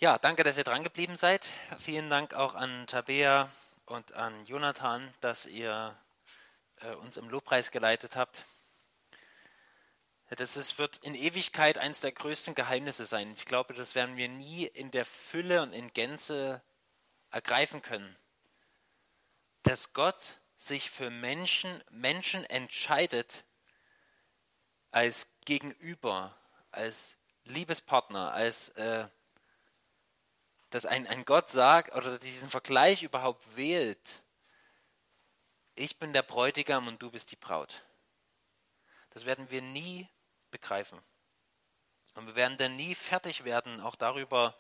Ja, danke, dass ihr dran geblieben seid. Vielen Dank auch an Tabea und an Jonathan, dass ihr uns im Lobpreis geleitet habt. Wird in Ewigkeit eines der größten Geheimnisse sein. Ich glaube, das werden wir nie in der Fülle und in Gänze ergreifen können. Dass Gott sich für Menschen entscheidet als Gegenüber, als Liebespartner, dass ein Gott sagt oder diesen Vergleich überhaupt wählt. Ich bin der Bräutigam und du bist die Braut. Das werden wir nie begreifen. Und wir werden dann nie fertig werden, auch darüber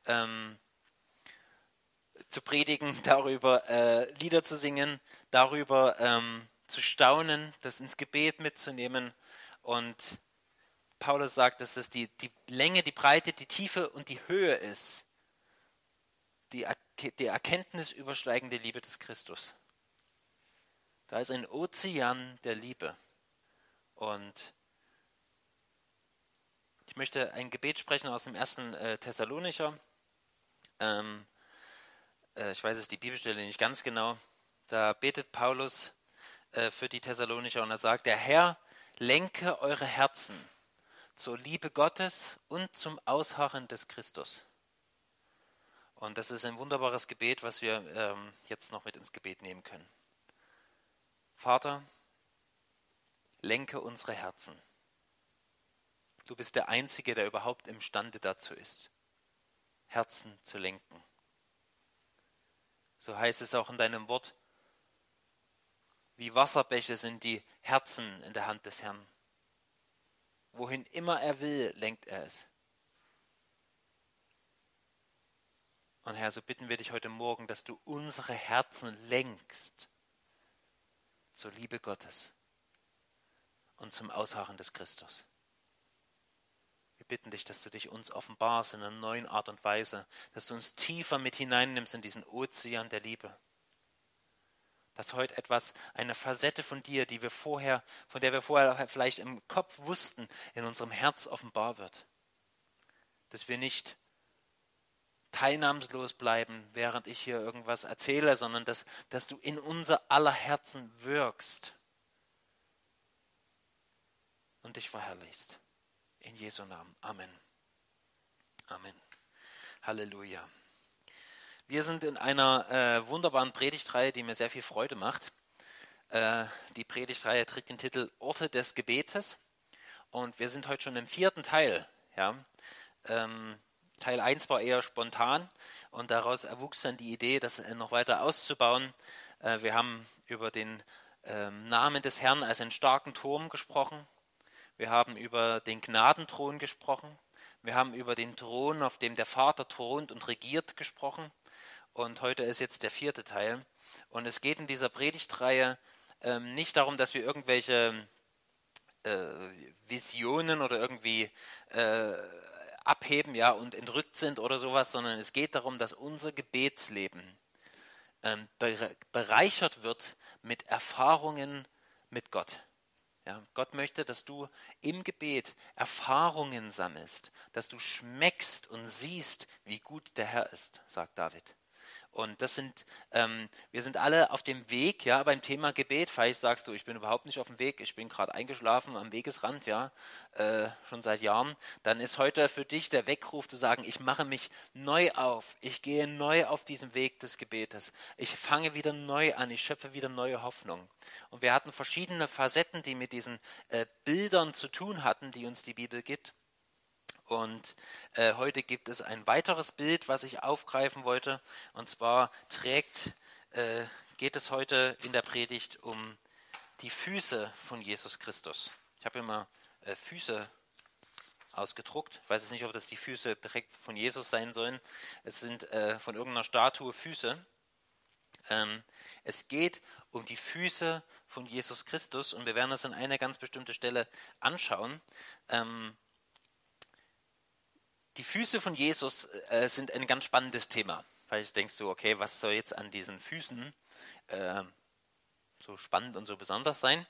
zu predigen, darüber Lieder zu singen, darüber zu staunen, das ins Gebet mitzunehmen. Und Paulus sagt, dass es die Länge, die Breite, die Tiefe und die Höhe ist. Die Erkenntnis übersteigende Liebe des Christus. Da ist ein Ozean der Liebe. Und ich möchte ein Gebet sprechen aus dem 1. Thessalonicher. Ich weiß es die Bibelstelle nicht ganz genau. Da betet Paulus für die Thessalonicher und er sagt, der Herr lenke eure Herzen zur Liebe Gottes und zum Ausharren des Christus. Und das ist ein wunderbares Gebet, was wir jetzt noch mit ins Gebet nehmen können. Vater, lenke unsere Herzen. Du bist der Einzige, der überhaupt imstande dazu ist, Herzen zu lenken. So heißt es auch in deinem Wort, wie Wasserbäche sind die Herzen in der Hand des Herrn. Wohin immer er will, lenkt er es. Und Herr, so bitten wir dich heute Morgen, dass du unsere Herzen lenkst zur Liebe Gottes und zum Ausharren des Christus. Wir bitten dich, dass du dich uns offenbarst in einer neuen Art und Weise, dass du uns tiefer mit hineinnimmst in diesen Ozean der Liebe. Dass heute eine Facette von dir, von der wir vorher vielleicht im Kopf wussten, in unserem Herz offenbar wird. Dass wir nicht teilnahmslos bleiben, während ich hier irgendwas erzähle, sondern dass du in unser aller Herzen wirkst und dich verherrlichst. In Jesu Namen. Amen. Amen. Halleluja. Wir sind in einer wunderbaren Predigtreihe, die mir sehr viel Freude macht. Die Predigtreihe trägt den Titel Orte des Gebetes und wir sind heute schon im 4. Teil. Ja. Teil 1 war eher spontan und daraus erwuchs dann die Idee, das noch weiter auszubauen. Wir haben über den Namen des Herrn als einen starken Turm gesprochen. Wir haben über den Gnadenthron gesprochen. Wir haben über den Thron, auf dem der Vater thront und regiert, gesprochen. Und heute ist jetzt der 4. Teil. Und es geht in dieser Predigtreihe nicht darum, dass wir irgendwelche Visionen oder irgendwie abheben, ja, und entrückt sind oder sowas, sondern es geht darum, dass unser Gebetsleben bereichert wird mit Erfahrungen mit Gott. Ja, Gott möchte, dass du im Gebet Erfahrungen sammelst, dass du schmeckst und siehst, wie gut der Herr ist, sagt David. Und wir sind alle auf dem Weg, ja, beim Thema Gebet. Vielleicht sagst du, ich bin überhaupt nicht auf dem Weg, ich bin gerade eingeschlafen am Wegesrand, ja, schon seit Jahren. Dann ist heute für dich der Weckruf zu sagen, ich mache mich neu auf, ich gehe neu auf diesen Weg des Gebetes. Ich fange wieder neu an, ich schöpfe wieder neue Hoffnung. Und wir hatten verschiedene Facetten, die mit diesen Bildern zu tun hatten, die uns die Bibel gibt. Und heute gibt es ein weiteres Bild, was ich aufgreifen wollte. Und zwar geht es heute in der Predigt um die Füße von Jesus Christus. Ich habe immer Füße ausgedruckt. Ich weiß jetzt nicht, ob das die Füße direkt von Jesus sein sollen. Es sind von irgendeiner Statue Füße. Es geht um die Füße von Jesus Christus und wir werden das an einer ganz bestimmten Stelle anschauen. Die Füße von Jesus sind ein ganz spannendes Thema. Vielleicht denkst du, okay, was soll jetzt an diesen Füßen so spannend und so besonders sein?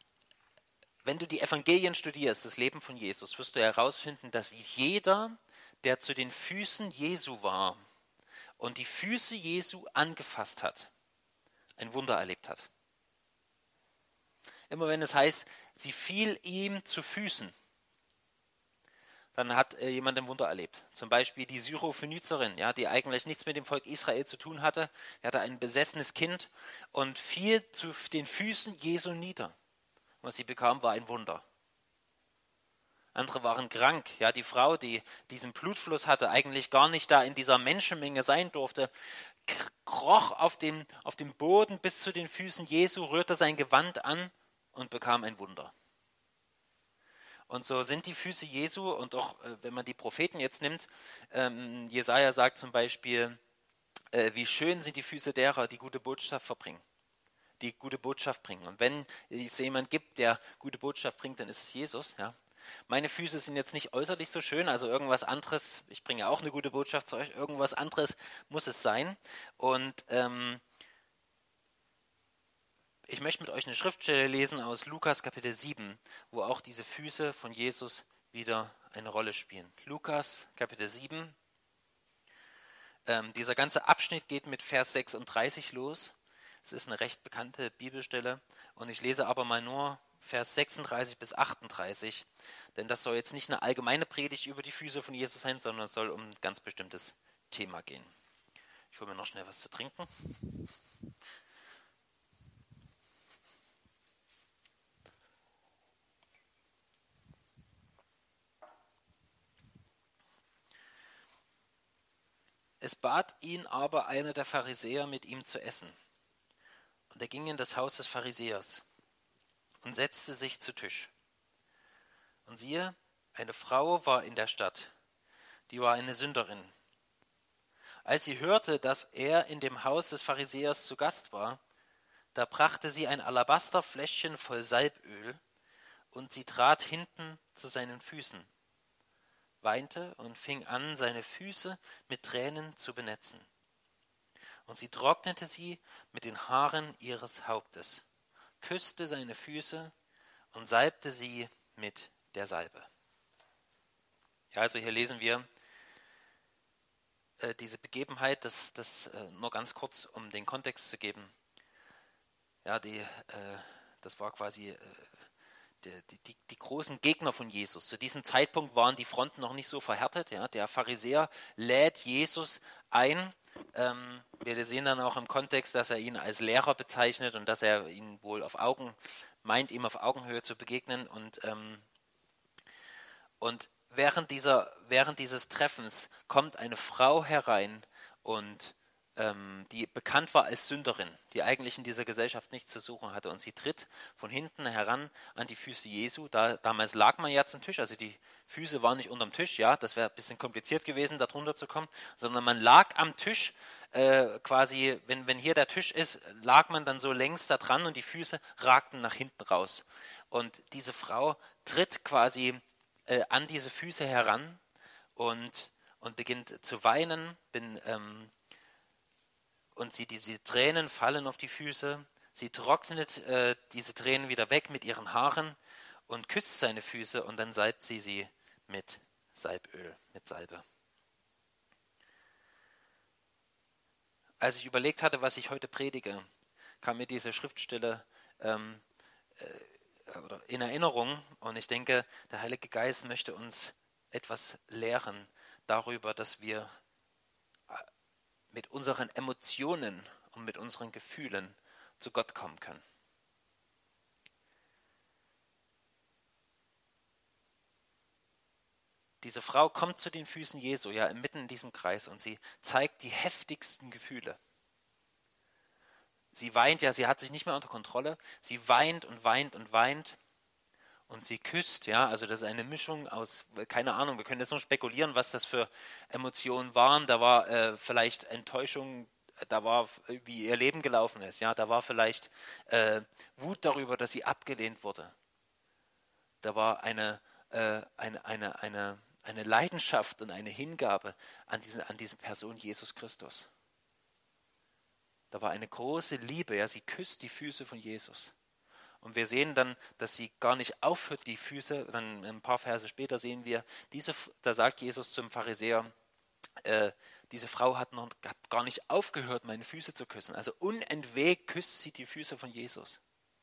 Wenn du die Evangelien studierst, das Leben von Jesus, wirst du herausfinden, dass jeder, der zu den Füßen Jesu war und die Füße Jesu angefasst hat, ein Wunder erlebt hat. Immer wenn es heißt, sie fiel ihm zu Füßen, dann hat jemand ein Wunder erlebt. Zum Beispiel die Syrophönizerin, ja, die eigentlich nichts mit dem Volk Israel zu tun hatte. Die hatte ein besessenes Kind und fiel zu den Füßen Jesu nieder. Was sie bekam, war ein Wunder. Andere waren krank. Ja, die Frau, die diesen Blutfluss hatte, eigentlich gar nicht da in dieser Menschenmenge sein durfte, kroch auf dem Boden bis zu den Füßen Jesu, rührte sein Gewand an und bekam ein Wunder. Und so sind die Füße Jesu, und auch wenn man die Propheten jetzt nimmt, Jesaja sagt zum Beispiel, wie schön sind die Füße derer, die gute Botschaft verbringen, die gute Botschaft bringen. Und wenn es jemand gibt, der gute Botschaft bringt, dann ist es Jesus. Ja. Meine Füße sind jetzt nicht äußerlich so schön, also irgendwas anderes, ich bringe auch eine gute Botschaft zu euch, irgendwas anderes muss es sein. Und ich möchte mit euch eine Schriftstelle lesen aus Lukas Kapitel 7, wo auch diese Füße von Jesus wieder eine Rolle spielen. Lukas Kapitel 7. Dieser ganze Abschnitt geht mit Vers 36 los. Es ist eine recht bekannte Bibelstelle und ich lese aber mal nur Vers 36 bis 38, denn das soll jetzt nicht eine allgemeine Predigt über die Füße von Jesus sein, sondern es soll um ein ganz bestimmtes Thema gehen. Ich hole mir noch schnell was zu trinken. Es bat ihn aber einer der Pharisäer, mit ihm zu essen. Und er ging in das Haus des Pharisäers und setzte sich zu Tisch. Und siehe, eine Frau war in der Stadt, die war eine Sünderin. Als sie hörte, dass er in dem Haus des Pharisäers zu Gast war, da brachte sie ein Alabasterfläschchen voll Salböl, und sie trat hinten zu seinen Füßen, weinte und fing an, seine Füße mit Tränen zu benetzen. Und sie trocknete sie mit den Haaren ihres Hauptes, küsste seine Füße und salbte sie mit der Salbe. Ja, also hier lesen wir diese Begebenheit, das nur ganz kurz, um den Kontext zu geben. Ja, das war quasi die großen Gegner von Jesus. Zu diesem Zeitpunkt waren die Fronten noch nicht so verhärtet. Ja. Der Pharisäer lädt Jesus ein. Wir sehen dann auch im Kontext, dass er ihn als Lehrer bezeichnet und dass er ihn wohl meint, ihm auf Augenhöhe zu begegnen. Und während dieses Treffens kommt eine Frau herein und die bekannt war als Sünderin, die eigentlich in dieser Gesellschaft nichts zu suchen hatte. Und sie tritt von hinten heran an die Füße Jesu. Damals lag man ja zum Tisch, also die Füße waren nicht unterm Tisch, ja, das wäre ein bisschen kompliziert gewesen, da drunter zu kommen, sondern man lag am Tisch, quasi, wenn hier der Tisch ist, lag man dann so längs da dran und die Füße ragten nach hinten raus. Und diese Frau tritt quasi an diese Füße heran und beginnt zu weinen, und diese Tränen fallen auf die Füße. Sie trocknet diese Tränen wieder weg mit ihren Haaren und küsst seine Füße und dann salbt sie mit Salböl, mit Salbe. Als ich überlegt hatte, was ich heute predige, kam mir diese Schriftstelle in Erinnerung und ich denke, der Heilige Geist möchte uns etwas lehren darüber, dass wir mit unseren Emotionen und mit unseren Gefühlen zu Gott kommen können. Diese Frau kommt zu den Füßen Jesu, ja, mitten in diesem Kreis, und sie zeigt die heftigsten Gefühle. Sie weint, ja, sie hat sich nicht mehr unter Kontrolle. Sie weint und weint und weint. Und sie küsst, ja, also das ist eine Mischung aus, keine Ahnung, wir können jetzt nur spekulieren, was das für Emotionen waren. Da war vielleicht Enttäuschung, da war, wie ihr Leben gelaufen ist, ja, da war vielleicht Wut darüber, dass sie abgelehnt wurde. Da war eine Leidenschaft und eine Hingabe an diese Person Jesus Christus. Da war eine große Liebe, ja, sie küsst die Füße von Jesus. Und wir sehen dann, dass sie gar nicht aufhört, die Füße, dann ein paar Verse später sehen wir, da sagt Jesus zum Pharisäer, diese Frau hat gar nicht aufgehört, meine Füße zu küssen. Also unentwegt küsst sie die Füße von Jesus.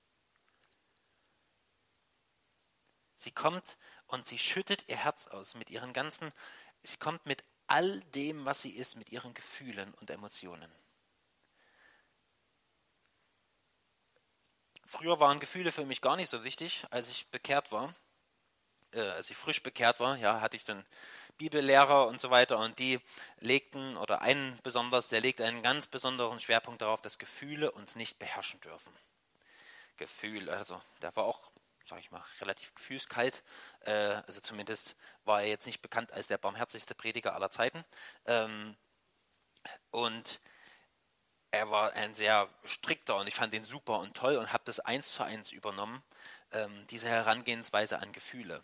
Sie kommt und sie schüttet ihr Herz aus sie kommt mit all dem, was sie ist, mit ihren Gefühlen und Emotionen. Früher waren Gefühle für mich gar nicht so wichtig, als ich frisch bekehrt war, ja, hatte ich dann Bibellehrer und so weiter und die legten, oder einen besonders, der legte einen ganz besonderen Schwerpunkt darauf, dass Gefühle uns nicht beherrschen dürfen. Also der war auch, sage ich mal, relativ gefühlskalt, also zumindest war er jetzt nicht bekannt als der barmherzigste Prediger aller Zeiten, und er war ein sehr strikter und ich fand ihn super und toll und habe das 1:1 übernommen, diese Herangehensweise an Gefühle.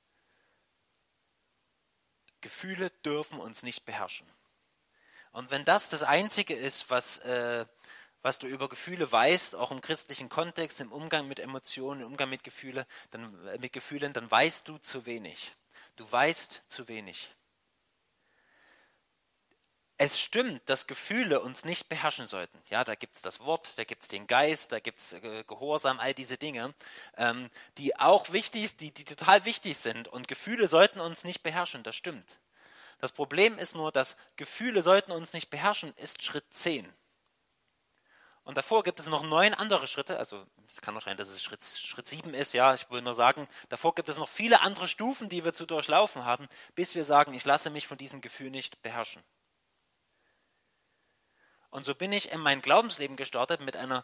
Gefühle dürfen uns nicht beherrschen. Und wenn das Einzige ist, was du über Gefühle weißt, auch im christlichen Kontext, im Umgang mit Emotionen, im Umgang mit Gefühlen, dann weißt du zu wenig. Du weißt zu wenig. Es stimmt, dass Gefühle uns nicht beherrschen sollten. Ja, da gibt es das Wort, da gibt es den Geist, da gibt es Gehorsam, all diese Dinge, die auch wichtig, die total wichtig sind. Und Gefühle sollten uns nicht beherrschen, das stimmt. Das Problem ist nur, dass Gefühle sollten uns nicht beherrschen, ist Schritt 10. Und davor gibt es noch 9 andere Schritte, also es kann auch sein, dass es Schritt 7 ist, ja, ich will nur sagen, davor gibt es noch viele andere Stufen, die wir zu durchlaufen haben, bis wir sagen, ich lasse mich von diesem Gefühl nicht beherrschen. Und so bin ich in mein Glaubensleben gestartet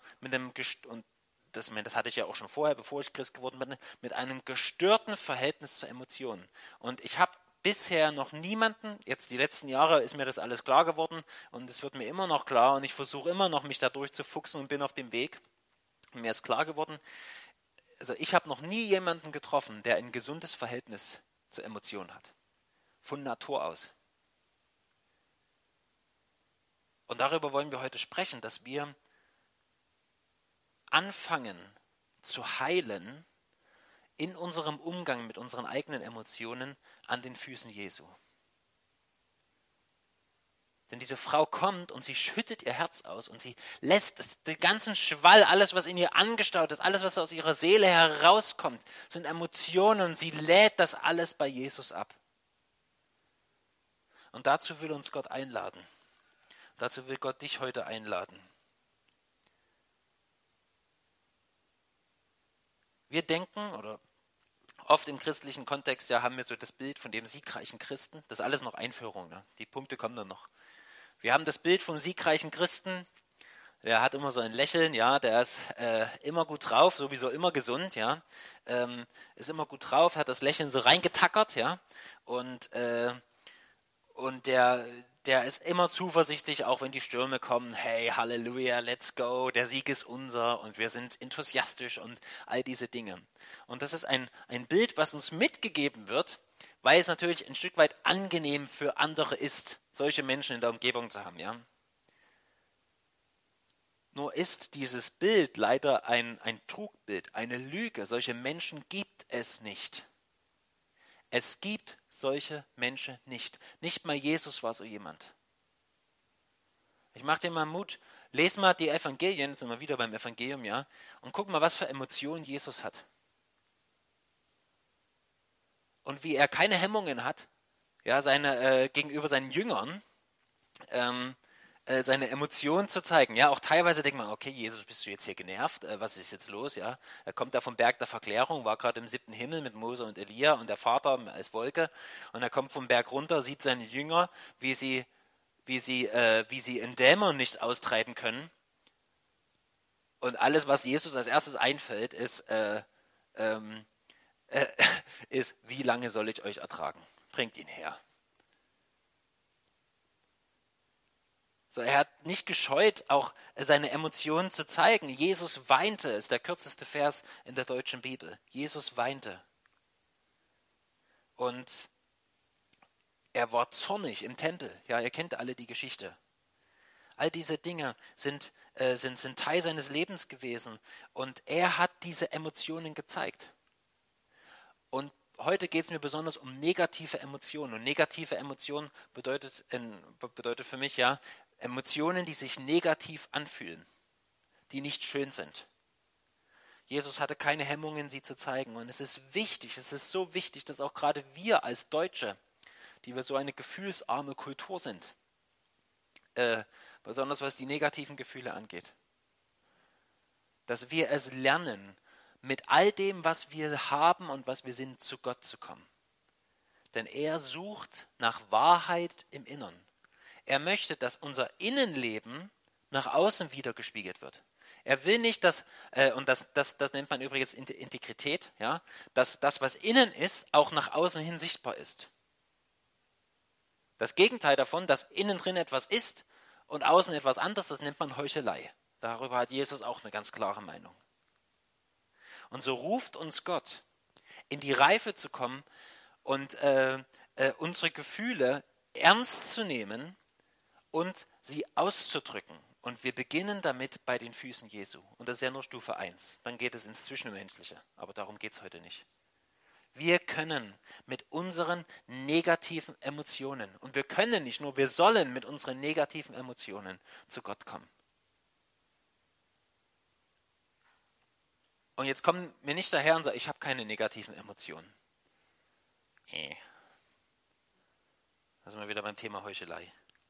das hatte ich ja auch schon vorher, bevor ich Christ geworden bin, mit einem gestörten Verhältnis zur Emotionen. Und ich habe bisher noch niemanden, jetzt die letzten Jahre ist mir das alles klar geworden und es wird mir immer noch klar und ich versuche immer noch, mich da durchzufuchsen und bin auf dem Weg. Und mir ist klar geworden, also ich habe noch nie jemanden getroffen, der ein gesundes Verhältnis zur Emotion hat. Von Natur aus. Und darüber wollen wir heute sprechen, dass wir anfangen zu heilen in unserem Umgang mit unseren eigenen Emotionen an den Füßen Jesu. Denn diese Frau kommt und sie schüttet ihr Herz aus und sie lässt den ganzen Schwall, alles was in ihr angestaut ist, alles was aus ihrer Seele herauskommt, sind Emotionen und sie lädt das alles bei Jesus ab. Und dazu will uns Gott einladen. Dazu will Gott dich heute einladen. Wir denken, oder oft im christlichen Kontext, ja, haben wir so das Bild von dem siegreichen Christen. Das ist alles noch Einführung, ne? Die Punkte kommen dann noch. Wir haben das Bild vom siegreichen Christen, der hat immer so ein Lächeln, ja, der ist immer gut drauf, sowieso immer gesund, ja, ist immer gut drauf, hat das Lächeln so reingetackert, ja, und der ist immer zuversichtlich, auch wenn die Stürme kommen. Hey, Halleluja, let's go, der Sieg ist unser und wir sind enthusiastisch und all diese Dinge. Und das ist ein Bild, was uns mitgegeben wird, weil es natürlich ein Stück weit angenehm für andere ist, solche Menschen in der Umgebung zu haben. Ja? Nur ist dieses Bild leider ein Trugbild, eine Lüge. Solche Menschen gibt es nicht. Es gibt solche Menschen nicht. Nicht mal Jesus war so jemand. Ich mache dir mal Mut, les mal die Evangelien, jetzt sind wir wieder beim Evangelium, ja, und guck mal, was für Emotionen Jesus hat. Und wie er keine Hemmungen hat, ja, gegenüber seinen Jüngern, seine Emotionen zu zeigen. Ja, auch teilweise denkt man, okay, Jesus, bist du jetzt hier genervt? Was ist jetzt los? Ja, er kommt da vom Berg der Verklärung, war gerade im 7. Himmel mit Mose und Elia und der Vater als Wolke. Und er kommt vom Berg runter, sieht seine Jünger, wie sie einen Dämon nicht austreiben können. Und alles, was Jesus als erstes einfällt, ist, wie lange soll ich euch ertragen? Bringt ihn her. So, er hat nicht gescheut, auch seine Emotionen zu zeigen. Jesus weinte, ist der kürzeste Vers in der deutschen Bibel. Jesus weinte. Und er war zornig im Tempel. Ja, ihr kennt alle die Geschichte. All diese Dinge sind Teil seines Lebens gewesen. Und er hat diese Emotionen gezeigt. Und heute geht es mir besonders um negative Emotionen. Und negative Emotionen bedeutet für mich ja Emotionen, die sich negativ anfühlen, die nicht schön sind. Jesus hatte keine Hemmungen, sie zu zeigen. Und es ist so wichtig, dass auch gerade wir als Deutsche, die wir so eine gefühlsarme Kultur sind, besonders was die negativen Gefühle angeht, dass wir es lernen, mit all dem, was wir haben und was wir sind, zu Gott zu kommen. Denn er sucht nach Wahrheit im Innern. Er möchte, dass unser Innenleben nach außen wiedergespiegelt wird. Er will nicht, und das nennt man übrigens Integrität, ja, dass das, was innen ist, auch nach außen hin sichtbar ist. Das Gegenteil davon, dass innen drin etwas ist und außen etwas anderes, das nennt man Heuchelei. Darüber hat Jesus auch eine ganz klare Meinung. Und so ruft uns Gott, in die Reife zu kommen und unsere Gefühle ernst zu nehmen und sie auszudrücken. Und wir beginnen damit bei den Füßen Jesu. Und das ist ja nur Stufe 1. Dann geht es ins Zwischenmenschliche. Aber darum geht es heute nicht. Wir können mit unseren negativen Emotionen, und wir können nicht nur, wir sollen mit unseren negativen Emotionen zu Gott kommen. Und jetzt kommen wir nicht daher und sagen, ich habe keine negativen Emotionen. Da sind wir wieder beim Thema Heuchelei.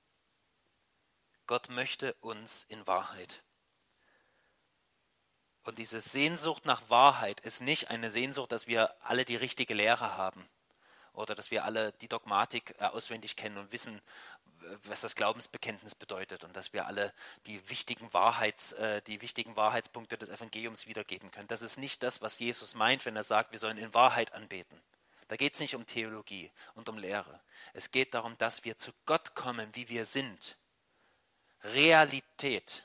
Gott möchte uns in Wahrheit. Und diese Sehnsucht nach Wahrheit ist nicht eine Sehnsucht, dass wir alle die richtige Lehre haben oder dass wir alle die Dogmatik auswendig kennen und wissen, was das Glaubensbekenntnis bedeutet und dass wir alle die wichtigen Wahrheitspunkte des Evangeliums wiedergeben können. Das ist nicht das, was Jesus meint, wenn er sagt, wir sollen in Wahrheit anbeten. Da geht es nicht um Theologie und um Lehre. Es geht darum, dass wir zu Gott kommen, wie wir sind. Realität.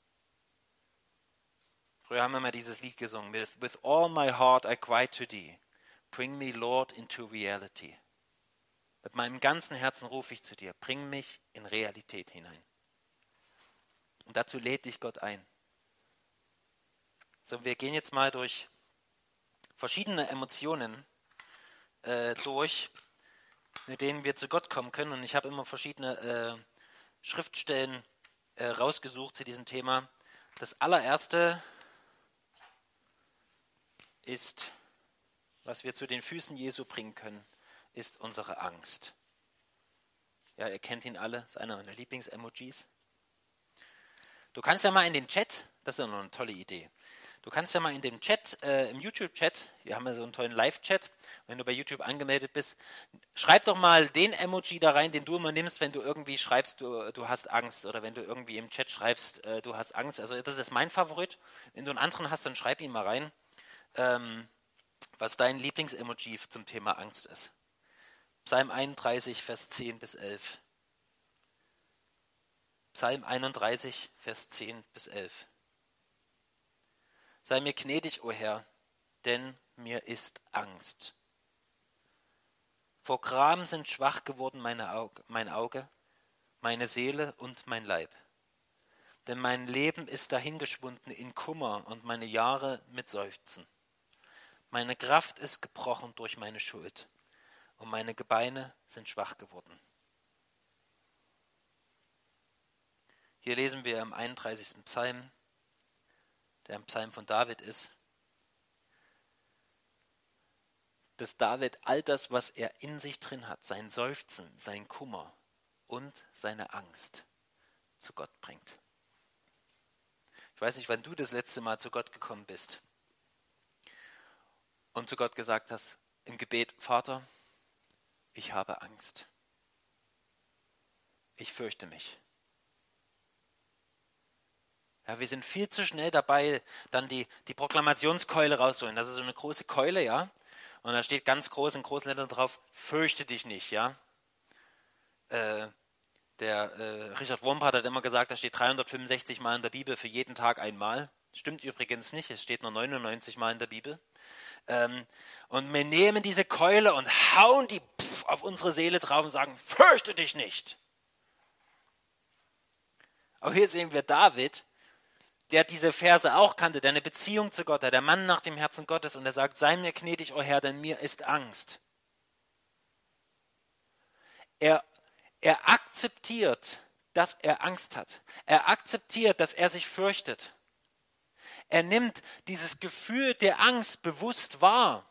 Früher haben wir mal dieses Lied gesungen. With all my heart I cry to thee. Bring me, Lord, into reality. Mit meinem ganzen Herzen rufe ich zu dir. Bring mich in Realität hinein. Und dazu lädt dich Gott ein. So, wir gehen jetzt mal durch verschiedene Emotionen durch, mit denen wir zu Gott kommen können. Und ich habe immer verschiedene Schriftstellen rausgesucht zu diesem Thema. Das allererste ist, was wir zu den Füßen Jesu bringen können, ist unsere Angst. Ja, ihr kennt ihn alle, das ist einer meiner Lieblings-Emojis. Du kannst ja mal in den Chat, das ist ja noch eine tolle Idee, du kannst ja mal in dem Chat, im YouTube-Chat, wir haben ja so einen tollen Live-Chat, wenn du bei YouTube angemeldet bist, schreib doch mal den Emoji da rein, den du immer nimmst, wenn du irgendwie schreibst, du hast Angst, oder wenn du irgendwie im Chat schreibst, du hast Angst. Also das ist mein Favorit. Wenn du einen anderen hast, dann schreib ihn mal rein, was dein Lieblings-Emoji zum Thema Angst ist. Psalm 31, Vers 10 bis 11. Psalm 31, Vers 10 bis 11. Sei mir gnädig, o Herr, denn mir ist Angst. Vor Gram sind schwach geworden mein Auge, meine Seele und mein Leib. Denn mein Leben ist dahingeschwunden in Kummer und meine Jahre mit Seufzen. Meine Kraft ist gebrochen durch meine Schuld und meine Gebeine sind schwach geworden. Hier lesen wir im 31. Psalm, der ein Psalm von David ist, dass David all das, was er in sich drin hat, sein Seufzen, sein Kummer und seine Angst zu Gott bringt. Ich weiß nicht, wann du das letzte Mal zu Gott gekommen bist und zu Gott gesagt hast im Gebet, Vater, ich habe Angst. Ich fürchte mich. Ja, wir sind viel zu schnell dabei, dann die Proklamationskeule rauszuholen. Das ist so eine große Keule, ja. Und da steht ganz groß in großen Lettern drauf, fürchte dich nicht, ja. Der Richard Wurmbrand hat immer gesagt, da steht 365 Mal in der Bibel für jeden Tag einmal. Stimmt übrigens nicht, es steht nur 99 Mal in der Bibel. Und wir nehmen diese Keule und hauen die auf unsere Seele drauf und sagen, fürchte dich nicht. Aber hier sehen wir David, der diese Verse auch kannte, der eine Beziehung zu Gott hat, der Mann nach dem Herzen Gottes, und er sagt, sei mir gnädig, o Herr, denn mir ist Angst. Er akzeptiert, dass er Angst hat. Er akzeptiert, dass er sich fürchtet. Er nimmt dieses Gefühl der Angst bewusst wahr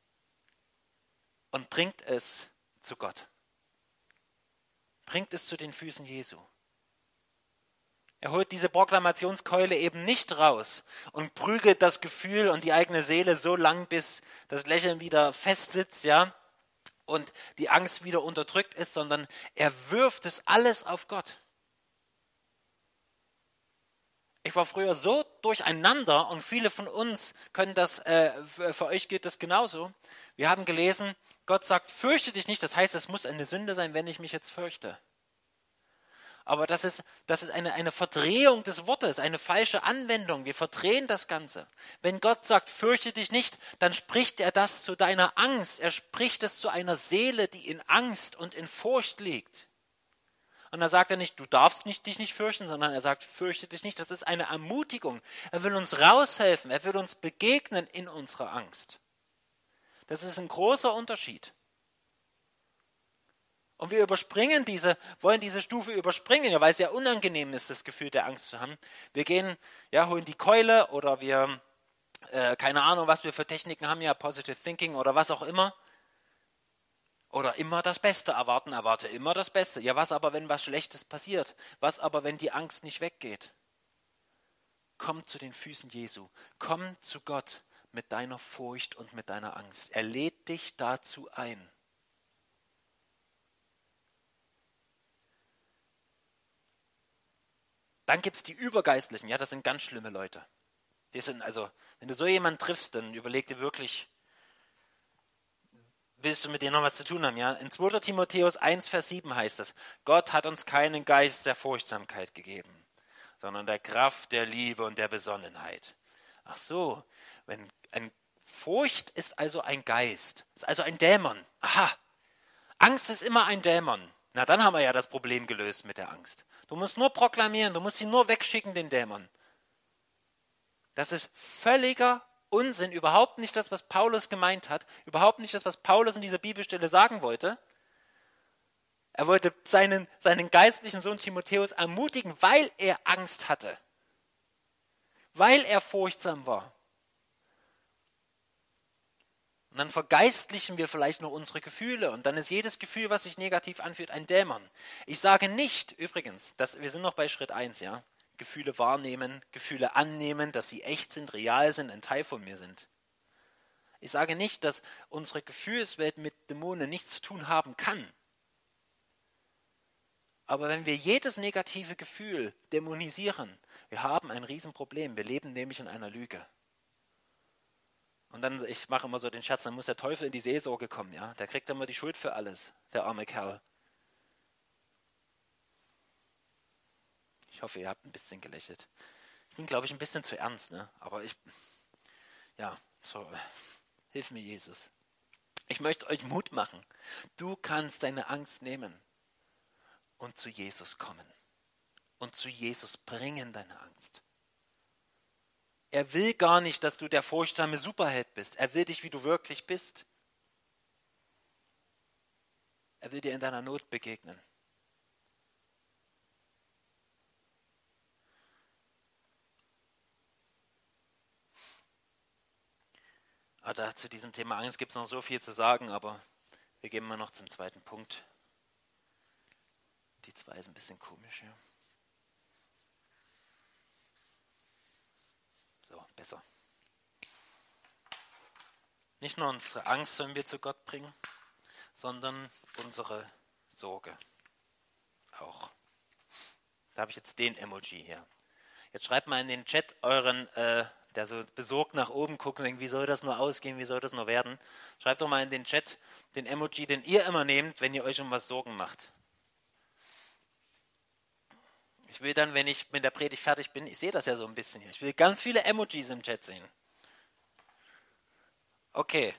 und bringt es zu Gott. Bringt es zu den Füßen Jesu. Er holt diese Proklamationskeule eben nicht raus und prügelt das Gefühl und die eigene Seele so lang, bis das Lächeln wieder festsitzt, ja, und die Angst wieder unterdrückt ist, sondern er wirft es alles auf Gott. Ich war früher so durcheinander und viele von uns können das, für euch geht das genauso. Wir haben gelesen, Gott sagt, fürchte dich nicht, das heißt, es muss eine Sünde sein, wenn ich mich jetzt fürchte. Aber das ist eine Verdrehung des Wortes, eine falsche Anwendung. Wir verdrehen das Ganze. Wenn Gott sagt, fürchte dich nicht, dann spricht er das zu deiner Angst. Er spricht es zu einer Seele, die in Angst und in Furcht liegt. Und da sagt er nicht, du darfst dich nicht fürchten, sondern er sagt, fürchte dich nicht. Das ist eine Ermutigung. Er will uns raushelfen, er will uns begegnen in unserer Angst. Das ist ein großer Unterschied. Und wir wollen diese Stufe überspringen, ja, weil es ja unangenehm ist, das Gefühl der Angst zu haben. Wir gehen, ja, holen die Keule oder wir, keine Ahnung, was wir für Techniken haben, ja, Positive Thinking oder was auch immer. Oder immer das Beste erwarten, erwarte immer das Beste. Ja, was aber, wenn was Schlechtes passiert? Was aber, wenn die Angst nicht weggeht? Komm zu den Füßen Jesu. Komm zu Gott mit deiner Furcht und mit deiner Angst. Er lädt dich dazu ein. Dann gibt es die Übergeistlichen, ja, das sind ganz schlimme Leute. Die sind also, wenn du so jemanden triffst, dann überleg dir wirklich, willst du mit denen noch was zu tun haben, ja? In 2. Timotheus 1, Vers 7 heißt es, Gott hat uns keinen Geist der Furchtsamkeit gegeben, sondern der Kraft, der Liebe und der Besonnenheit. Ach so, Furcht ist also ein Geist, ist also ein Dämon. Aha, Angst ist immer ein Dämon. Na, dann haben wir ja das Problem gelöst mit der Angst. Du musst nur proklamieren, du musst sie nur wegschicken, den Dämon. Das ist völliger Unsinn, überhaupt nicht das, was Paulus gemeint hat, überhaupt nicht das, was Paulus in dieser Bibelstelle sagen wollte. Er wollte seinen geistlichen Sohn Timotheus ermutigen, weil er Angst hatte, weil er furchtsam war. Und dann vergeistlichen wir vielleicht noch unsere Gefühle und dann ist jedes Gefühl, was sich negativ anfühlt, ein Dämon. Ich sage nicht, übrigens, wir sind noch bei Schritt 1, ja, Gefühle wahrnehmen, Gefühle annehmen, dass sie echt sind, real sind, ein Teil von mir sind. Ich sage nicht, dass unsere Gefühlswelt mit Dämonen nichts zu tun haben kann. Aber wenn wir jedes negative Gefühl dämonisieren, wir haben ein Riesenproblem. Wir leben nämlich in einer Lüge. Und dann, ich mache immer so den Scherz, dann muss der Teufel in die Seelsorge kommen, ja. Der kriegt immer die Schuld für alles, der arme Kerl. Ich hoffe, ihr habt ein bisschen gelächelt. Ich bin, glaube ich, ein bisschen zu ernst, ne? Aber hilf mir, Jesus. Ich möchte euch Mut machen. Du kannst deine Angst nehmen und zu Jesus kommen. Und zu Jesus bringen deine Angst. Er will gar nicht, dass du der furchtsame Superheld bist. Er will dich, wie du wirklich bist. Er will dir in deiner Not begegnen. Aber zu diesem Thema Angst gibt es noch so viel zu sagen, aber wir gehen mal noch zum zweiten Punkt. Die 2 ist ein bisschen komisch hier. So, besser. Nicht nur unsere Angst sollen wir zu Gott bringen, sondern unsere Sorge auch. Da habe ich jetzt den Emoji hier. Jetzt schreibt mal in den Chat euren, der so besorgt nach oben guckt und denkt, wie soll das nur ausgehen, wie soll das nur werden? Schreibt doch mal in den Chat den Emoji, den ihr immer nehmt, wenn ihr euch um was Sorgen macht. Ich will dann, wenn ich mit der Predigt fertig bin, ich sehe das ja so ein bisschen hier, ich will ganz viele Emojis im Chat sehen. Okay.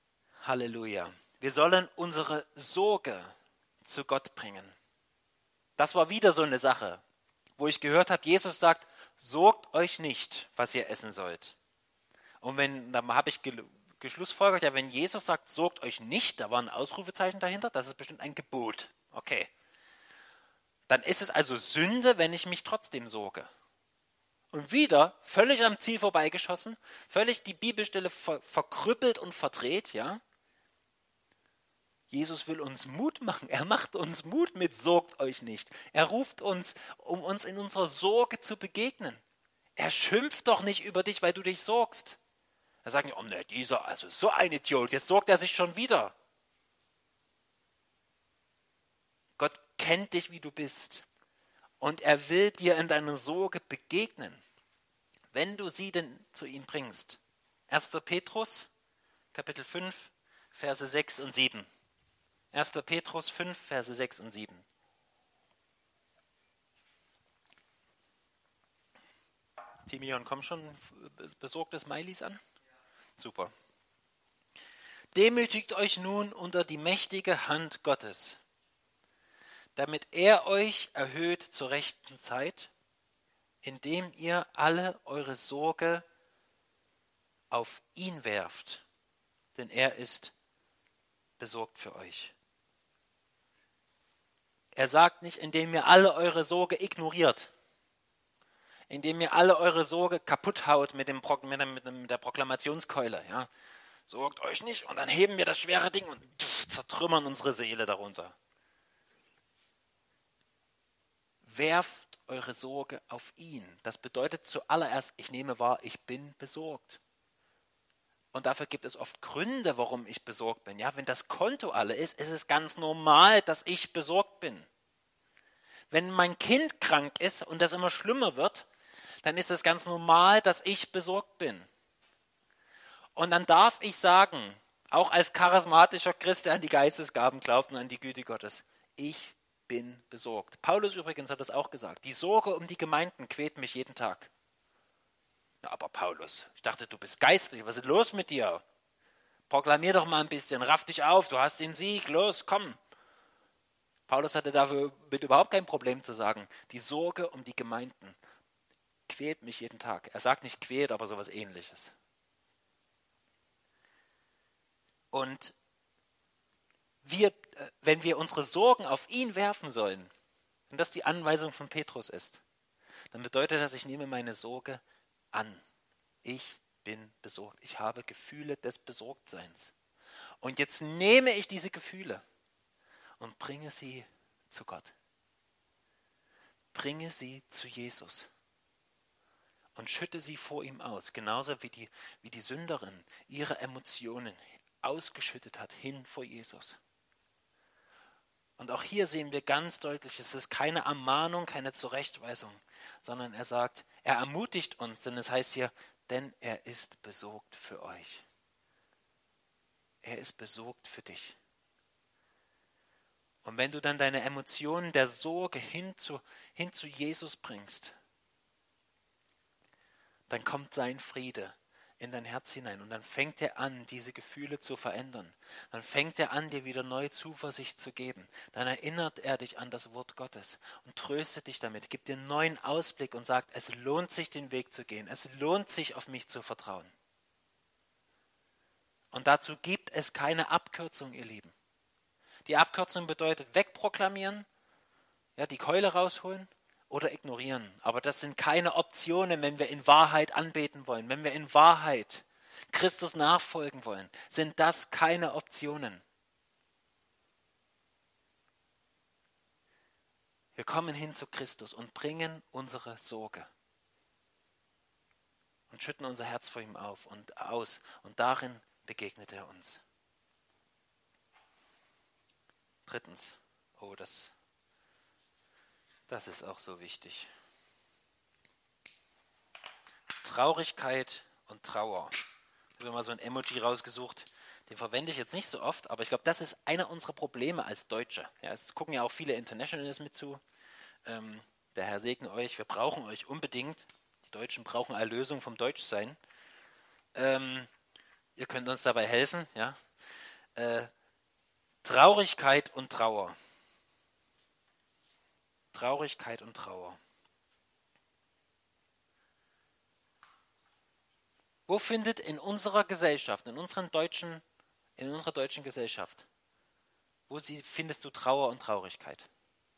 Halleluja. Wir sollen unsere Sorge zu Gott bringen. Das war wieder so eine Sache, wo ich gehört habe, Jesus sagt, sorgt euch nicht, was ihr essen sollt. Und dann habe ich geschlussfolgert, ja, wenn Jesus sagt, sorgt euch nicht, da war ein Ausrufezeichen dahinter, das ist bestimmt ein Gebot. Okay. Dann ist es also Sünde, wenn ich mich trotzdem sorge. Und wieder, völlig am Ziel vorbeigeschossen, völlig die Bibelstelle verkrüppelt und verdreht, ja. Jesus will uns Mut machen. Er macht uns Mut mit sorgt euch nicht. Er ruft uns, um uns in unserer Sorge zu begegnen. Er schimpft doch nicht über dich, weil du dich sorgst. Da sagen die, oh ne, dieser, also so ein Idiot, jetzt sorgt er sich schon wieder. Gott kennt dich, wie du bist. Und er will dir in deiner Sorge begegnen, wenn du sie denn zu ihm bringst. 1. Petrus, Kapitel 5, Verse 6 und 7. 1. Petrus 5, Verse 6 und 7. Timion, komm schon besorgte Smileys an? Super. Demütigt euch nun unter die mächtige Hand Gottes, damit er euch erhöht zur rechten Zeit, indem ihr alle eure Sorge auf ihn werft, denn er ist besorgt für euch. Er sagt nicht, indem ihr alle eure Sorge ignoriert, indem ihr alle eure Sorge kaputt haut mit der Proklamationskeule. Ja. Sorgt euch nicht und dann heben wir das schwere Ding und zertrümmern unsere Seele darunter. Werft eure Sorge auf ihn. Das bedeutet zuallererst, ich nehme wahr, ich bin besorgt. Und dafür gibt es oft Gründe, warum ich besorgt bin. Ja, wenn das Konto alle ist es ganz normal, dass ich besorgt bin. Wenn mein Kind krank ist und das immer schlimmer wird, dann ist es ganz normal, dass ich besorgt bin. Und dann darf ich sagen, auch als charismatischer Christ, der an die Geistesgaben glaubt und an die Güte Gottes, ich bin besorgt. Paulus übrigens hat das auch gesagt. Die Sorge um die Gemeinden quält mich jeden Tag. Ja, aber Paulus, ich dachte, du bist geistlich. Was ist los mit dir? Proklamier doch mal ein bisschen, raff dich auf, du hast den Sieg, los, komm. Paulus hatte dafür überhaupt kein Problem zu sagen, die Sorge um die Gemeinden quält mich jeden Tag. Er sagt nicht quält, aber sowas Ähnliches. Und wenn wir unsere Sorgen auf ihn werfen sollen, und das die Anweisung von Petrus ist, dann bedeutet das, ich nehme meine Sorge an. Ich bin besorgt. Ich habe Gefühle des Besorgtseins. Und jetzt nehme ich diese Gefühle und bringe sie zu Gott. Bringe sie zu Jesus und schütte sie vor ihm aus, genauso wie die Sünderin ihre Emotionen ausgeschüttet hat hin vor Jesus. Und auch hier sehen wir ganz deutlich, es ist keine Ermahnung, keine Zurechtweisung, sondern er sagt, er ermutigt uns, denn es heißt hier, denn er ist besorgt für euch. Er ist besorgt für dich. Und wenn du dann deine Emotionen der Sorge hin zu Jesus bringst, dann kommt sein Friede in dein Herz hinein und dann fängt er an, diese Gefühle zu verändern. Dann fängt er an, dir wieder neue Zuversicht zu geben. Dann erinnert er dich an das Wort Gottes und tröstet dich damit, gibt dir einen neuen Ausblick und sagt, es lohnt sich, den Weg zu gehen. Es lohnt sich, auf mich zu vertrauen. Und dazu gibt es keine Abkürzung, ihr Lieben. Die Abkürzung bedeutet wegproklamieren, ja, die Keule rausholen oder ignorieren. Aber das sind keine Optionen, wenn wir in Wahrheit anbeten wollen. Wenn wir in Wahrheit Christus nachfolgen wollen, sind das keine Optionen. Wir kommen hin zu Christus und bringen unsere Sorge und schütten unser Herz vor ihm auf und aus. Und darin begegnet er uns. Drittens, das ist auch so wichtig. Traurigkeit und Trauer. Ich habe mal so ein Emoji rausgesucht, den verwende ich jetzt nicht so oft, aber ich glaube, das ist einer unserer Probleme als Deutsche. Ja, es gucken ja auch viele Internationals mit zu. Der Herr segne euch, wir brauchen euch unbedingt. Die Deutschen brauchen Erlösung vom Deutschsein. Ihr könnt uns dabei helfen. Ja? Traurigkeit und Trauer. Traurigkeit und Trauer. Wo findet in unserer Gesellschaft, in unserer deutschen Gesellschaft, findest du Trauer und Traurigkeit?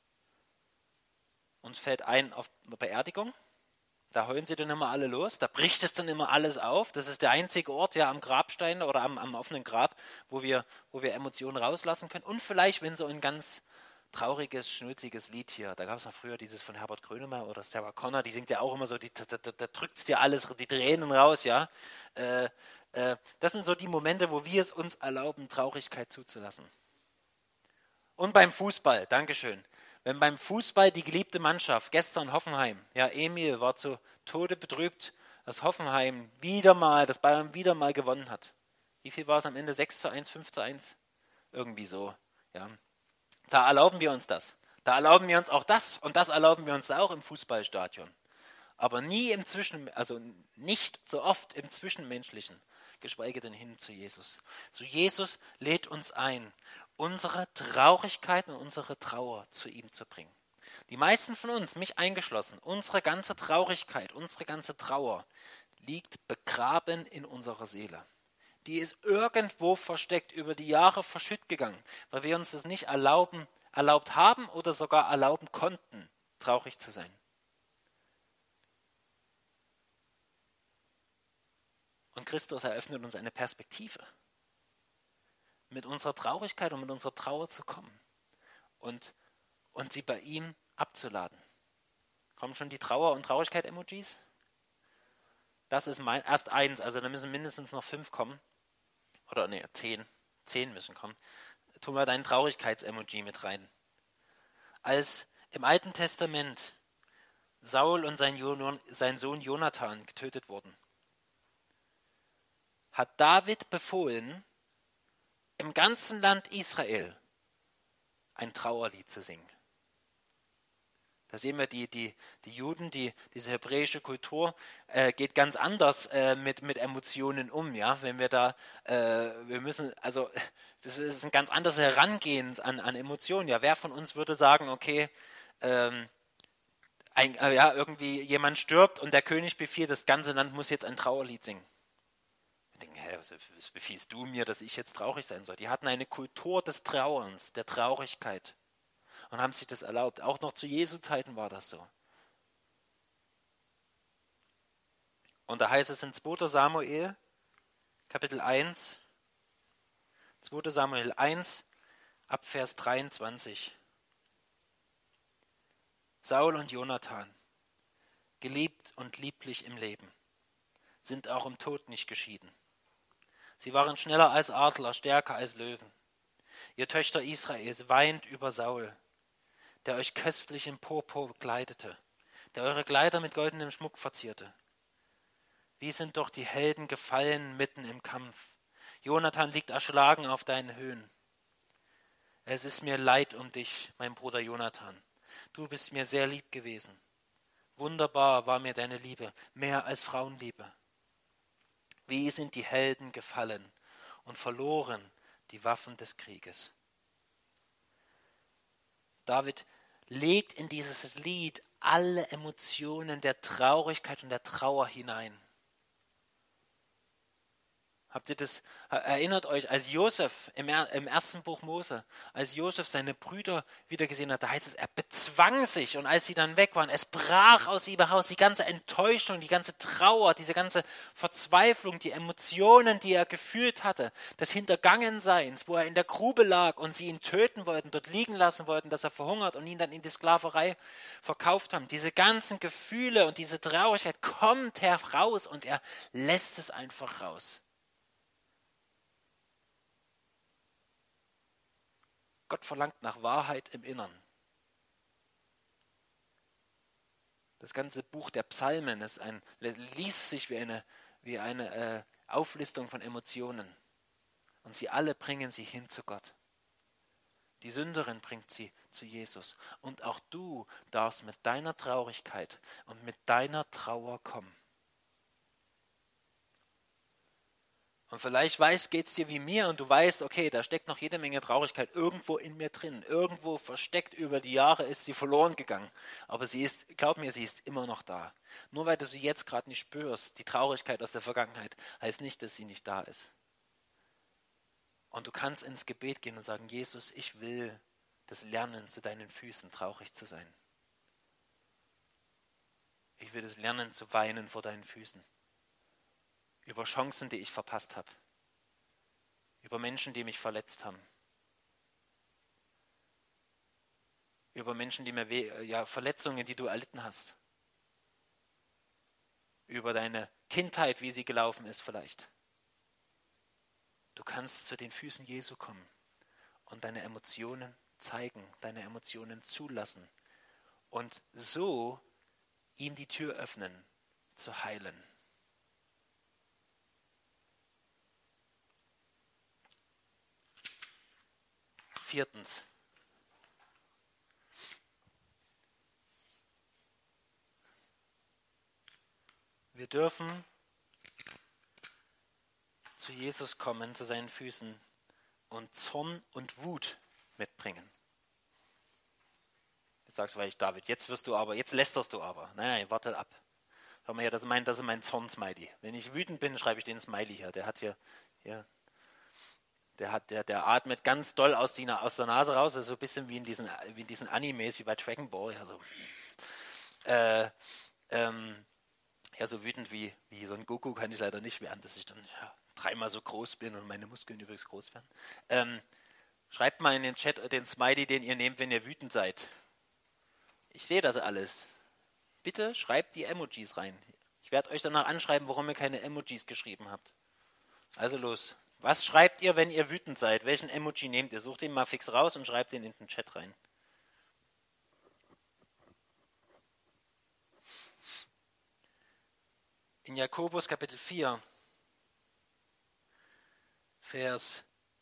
Uns fällt ein auf einer Beerdigung, da heulen sie dann immer alle los, da bricht es dann immer alles auf. Das ist der einzige Ort, ja, am Grabstein oder am offenen Grab, wo wir Emotionen rauslassen können. Und vielleicht, wenn so ein ganz trauriges, schnulziges Lied hier, da gab es noch früher dieses von Herbert Grönemeyer oder Sarah Connor, die singt ja auch immer so, da drückt es dir alles, die Tränen raus, ja. Das sind so die Momente, wo wir es uns erlauben, Traurigkeit zuzulassen. Und beim Fußball, Dankeschön. Wenn beim Fußball die geliebte Mannschaft, gestern Hoffenheim, ja, Emil war zu Tode betrübt, dass Hoffenheim dass Bayern wieder mal gewonnen hat. Wie viel war es am Ende? 6:1, 5:1? Irgendwie so, ja. Da erlauben wir uns das. Da erlauben wir uns auch das und das erlauben wir uns auch im Fußballstadion. Aber nicht so oft im Zwischenmenschlichen, geschweige denn hin zu Jesus. So Jesus lädt uns ein, unsere Traurigkeit und unsere Trauer zu ihm zu bringen. Die meisten von uns, mich eingeschlossen, unsere ganze Traurigkeit, unsere ganze Trauer liegt begraben in unserer Seele. Die ist irgendwo versteckt, über die Jahre verschütt gegangen, weil wir uns das nicht erlaubt haben oder sogar erlauben konnten, traurig zu sein. Und Christus eröffnet uns eine Perspektive, mit unserer Traurigkeit und mit unserer Trauer zu kommen und sie bei ihm abzuladen. Kommen schon die Trauer- und Traurigkeit-Emojis? Das ist erst 1, also da müssen mindestens noch 5 kommen. Oder 10. 10 müssen kommen. Tu mal dein Traurigkeits-Emoji mit rein. Als im Alten Testament Saul und sein Sohn Jonathan getötet wurden, hat David befohlen, im ganzen Land Israel ein Trauerlied zu singen. Da sehen wir die Juden, diese hebräische Kultur geht ganz anders mit Emotionen um, ja. Wenn wir das ist ein ganz anderes Herangehen an Emotionen. Ja, wer von uns würde sagen, okay, irgendwie jemand stirbt und der König befiehlt, das ganze Land muss jetzt ein Trauerlied singen. Wir denken, was befiehlst du mir, dass ich jetzt traurig sein soll? Die hatten eine Kultur des Trauerns, der Traurigkeit. Und haben sich das erlaubt. Auch noch zu Jesu Zeiten war das so. Und da heißt es in 2. Samuel, Kapitel 1, 2. Samuel 1, ab Vers 23. Saul und Jonathan, geliebt und lieblich im Leben, sind auch im Tod nicht geschieden. Sie waren schneller als Adler, stärker als Löwen. Ihr Töchter Israels weint über Saul, der euch köstlich in Purpur kleidete, der eure Kleider mit goldenem Schmuck verzierte. Wie sind doch die Helden gefallen mitten im Kampf. Jonathan liegt erschlagen auf deinen Höhen. Es ist mir leid um dich, mein Bruder Jonathan. Du bist mir sehr lieb gewesen. Wunderbar war mir deine Liebe, mehr als Frauenliebe. Wie sind die Helden gefallen und verloren die Waffen des Krieges. David legt in dieses Lied alle Emotionen der Traurigkeit und der Trauer hinein. Erinnert euch, als Josef im 1. Buch Mose, als Josef seine Brüder wieder gesehen hat, da heißt es, er bezwang sich und als sie dann weg waren, es brach aus ihm heraus die ganze Enttäuschung, die ganze Trauer, diese ganze Verzweiflung, die Emotionen, die er gefühlt hatte, des Hintergangenseins, wo er in der Grube lag und sie ihn töten wollten, dort liegen lassen wollten, dass er verhungert und ihn dann in die Sklaverei verkauft haben. Diese ganzen Gefühle und diese Traurigkeit kommt heraus und er lässt es einfach raus. Gott verlangt nach Wahrheit im Innern. Das ganze Buch der Psalmen liest sich wie eine Auflistung von Emotionen. Und sie alle bringen sie hin zu Gott. Die Sünderin bringt sie zu Jesus. Und auch du darfst mit deiner Traurigkeit und mit deiner Trauer kommen. Und vielleicht geht es dir wie mir und du weißt, okay, da steckt noch jede Menge Traurigkeit irgendwo in mir drin. Irgendwo versteckt über die Jahre ist sie verloren gegangen. Aber sie ist, glaub mir, sie ist immer noch da. Nur weil du sie jetzt gerade nicht spürst, die Traurigkeit aus der Vergangenheit, heißt nicht, dass sie nicht da ist. Und du kannst ins Gebet gehen und sagen, Jesus, ich will das lernen, zu deinen Füßen traurig zu sein. Ich will das lernen, zu weinen vor deinen Füßen. Über Chancen, die ich verpasst habe. Über Menschen, die mich verletzt haben. Über Menschen, die mir Verletzungen, die du erlitten hast. Über deine Kindheit, wie sie gelaufen ist vielleicht. Du kannst zu den Füßen Jesu kommen und deine Emotionen zeigen, deine Emotionen zulassen und so ihm die Tür öffnen, zu heilen. Viertens. Wir dürfen zu Jesus kommen, zu seinen Füßen und Zorn und Wut mitbringen. Jetzt sagst du vielleicht, David, jetzt lästerst du aber. Nein, warte ab. Schau mal her, das ist mein Zorn-Smiley. Wenn ich wütend bin, schreibe ich den Smiley hier. Der hat hier der atmet ganz doll aus der Nase raus, also so ein bisschen wie in diesen Animes, wie bei Dragon Ball. So wütend wie so ein Goku kann ich leider nicht werden, dass ich dann dreimal so groß bin und meine Muskeln übrigens groß werden. Schreibt mal in den Chat den Smiley, den ihr nehmt, wenn ihr wütend seid. Ich sehe das alles. Bitte schreibt die Emojis rein. Ich werde euch danach anschreiben, warum ihr keine Emojis geschrieben habt. Also los. Was schreibt ihr, wenn ihr wütend seid? Welchen Emoji nehmt ihr? Sucht den mal fix raus und schreibt den in den Chat rein. In Jakobus Kapitel 4, Vers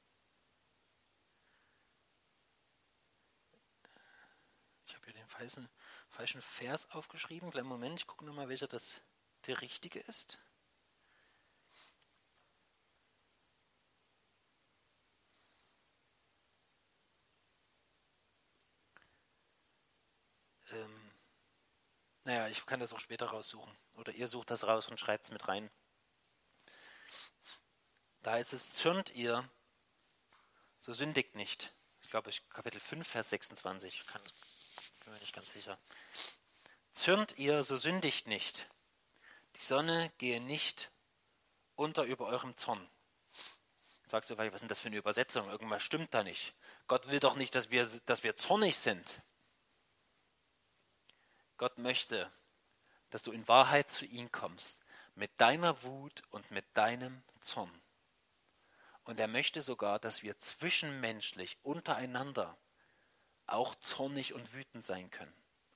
ich habe hier den falschen Vers aufgeschrieben. Kleinen Moment, ich gucke nochmal, welcher der richtige ist. Ich kann das auch später raussuchen. Oder ihr sucht das raus und schreibt es mit rein. Da ist es, zürnt ihr, so sündigt nicht. Ich glaube, Kapitel 5, Vers 26. Bin mir nicht ganz sicher. Zürnt ihr, so sündigt nicht. Die Sonne gehe nicht unter über eurem Zorn. Sagst du, was ist denn das für eine Übersetzung? Irgendwas stimmt da nicht. Gott will doch nicht, dass wir zornig sind. Gott möchte, dass du in Wahrheit zu ihm kommst, mit deiner Wut und mit deinem Zorn. Und er möchte sogar, dass wir zwischenmenschlich untereinander auch zornig und wütend sein können.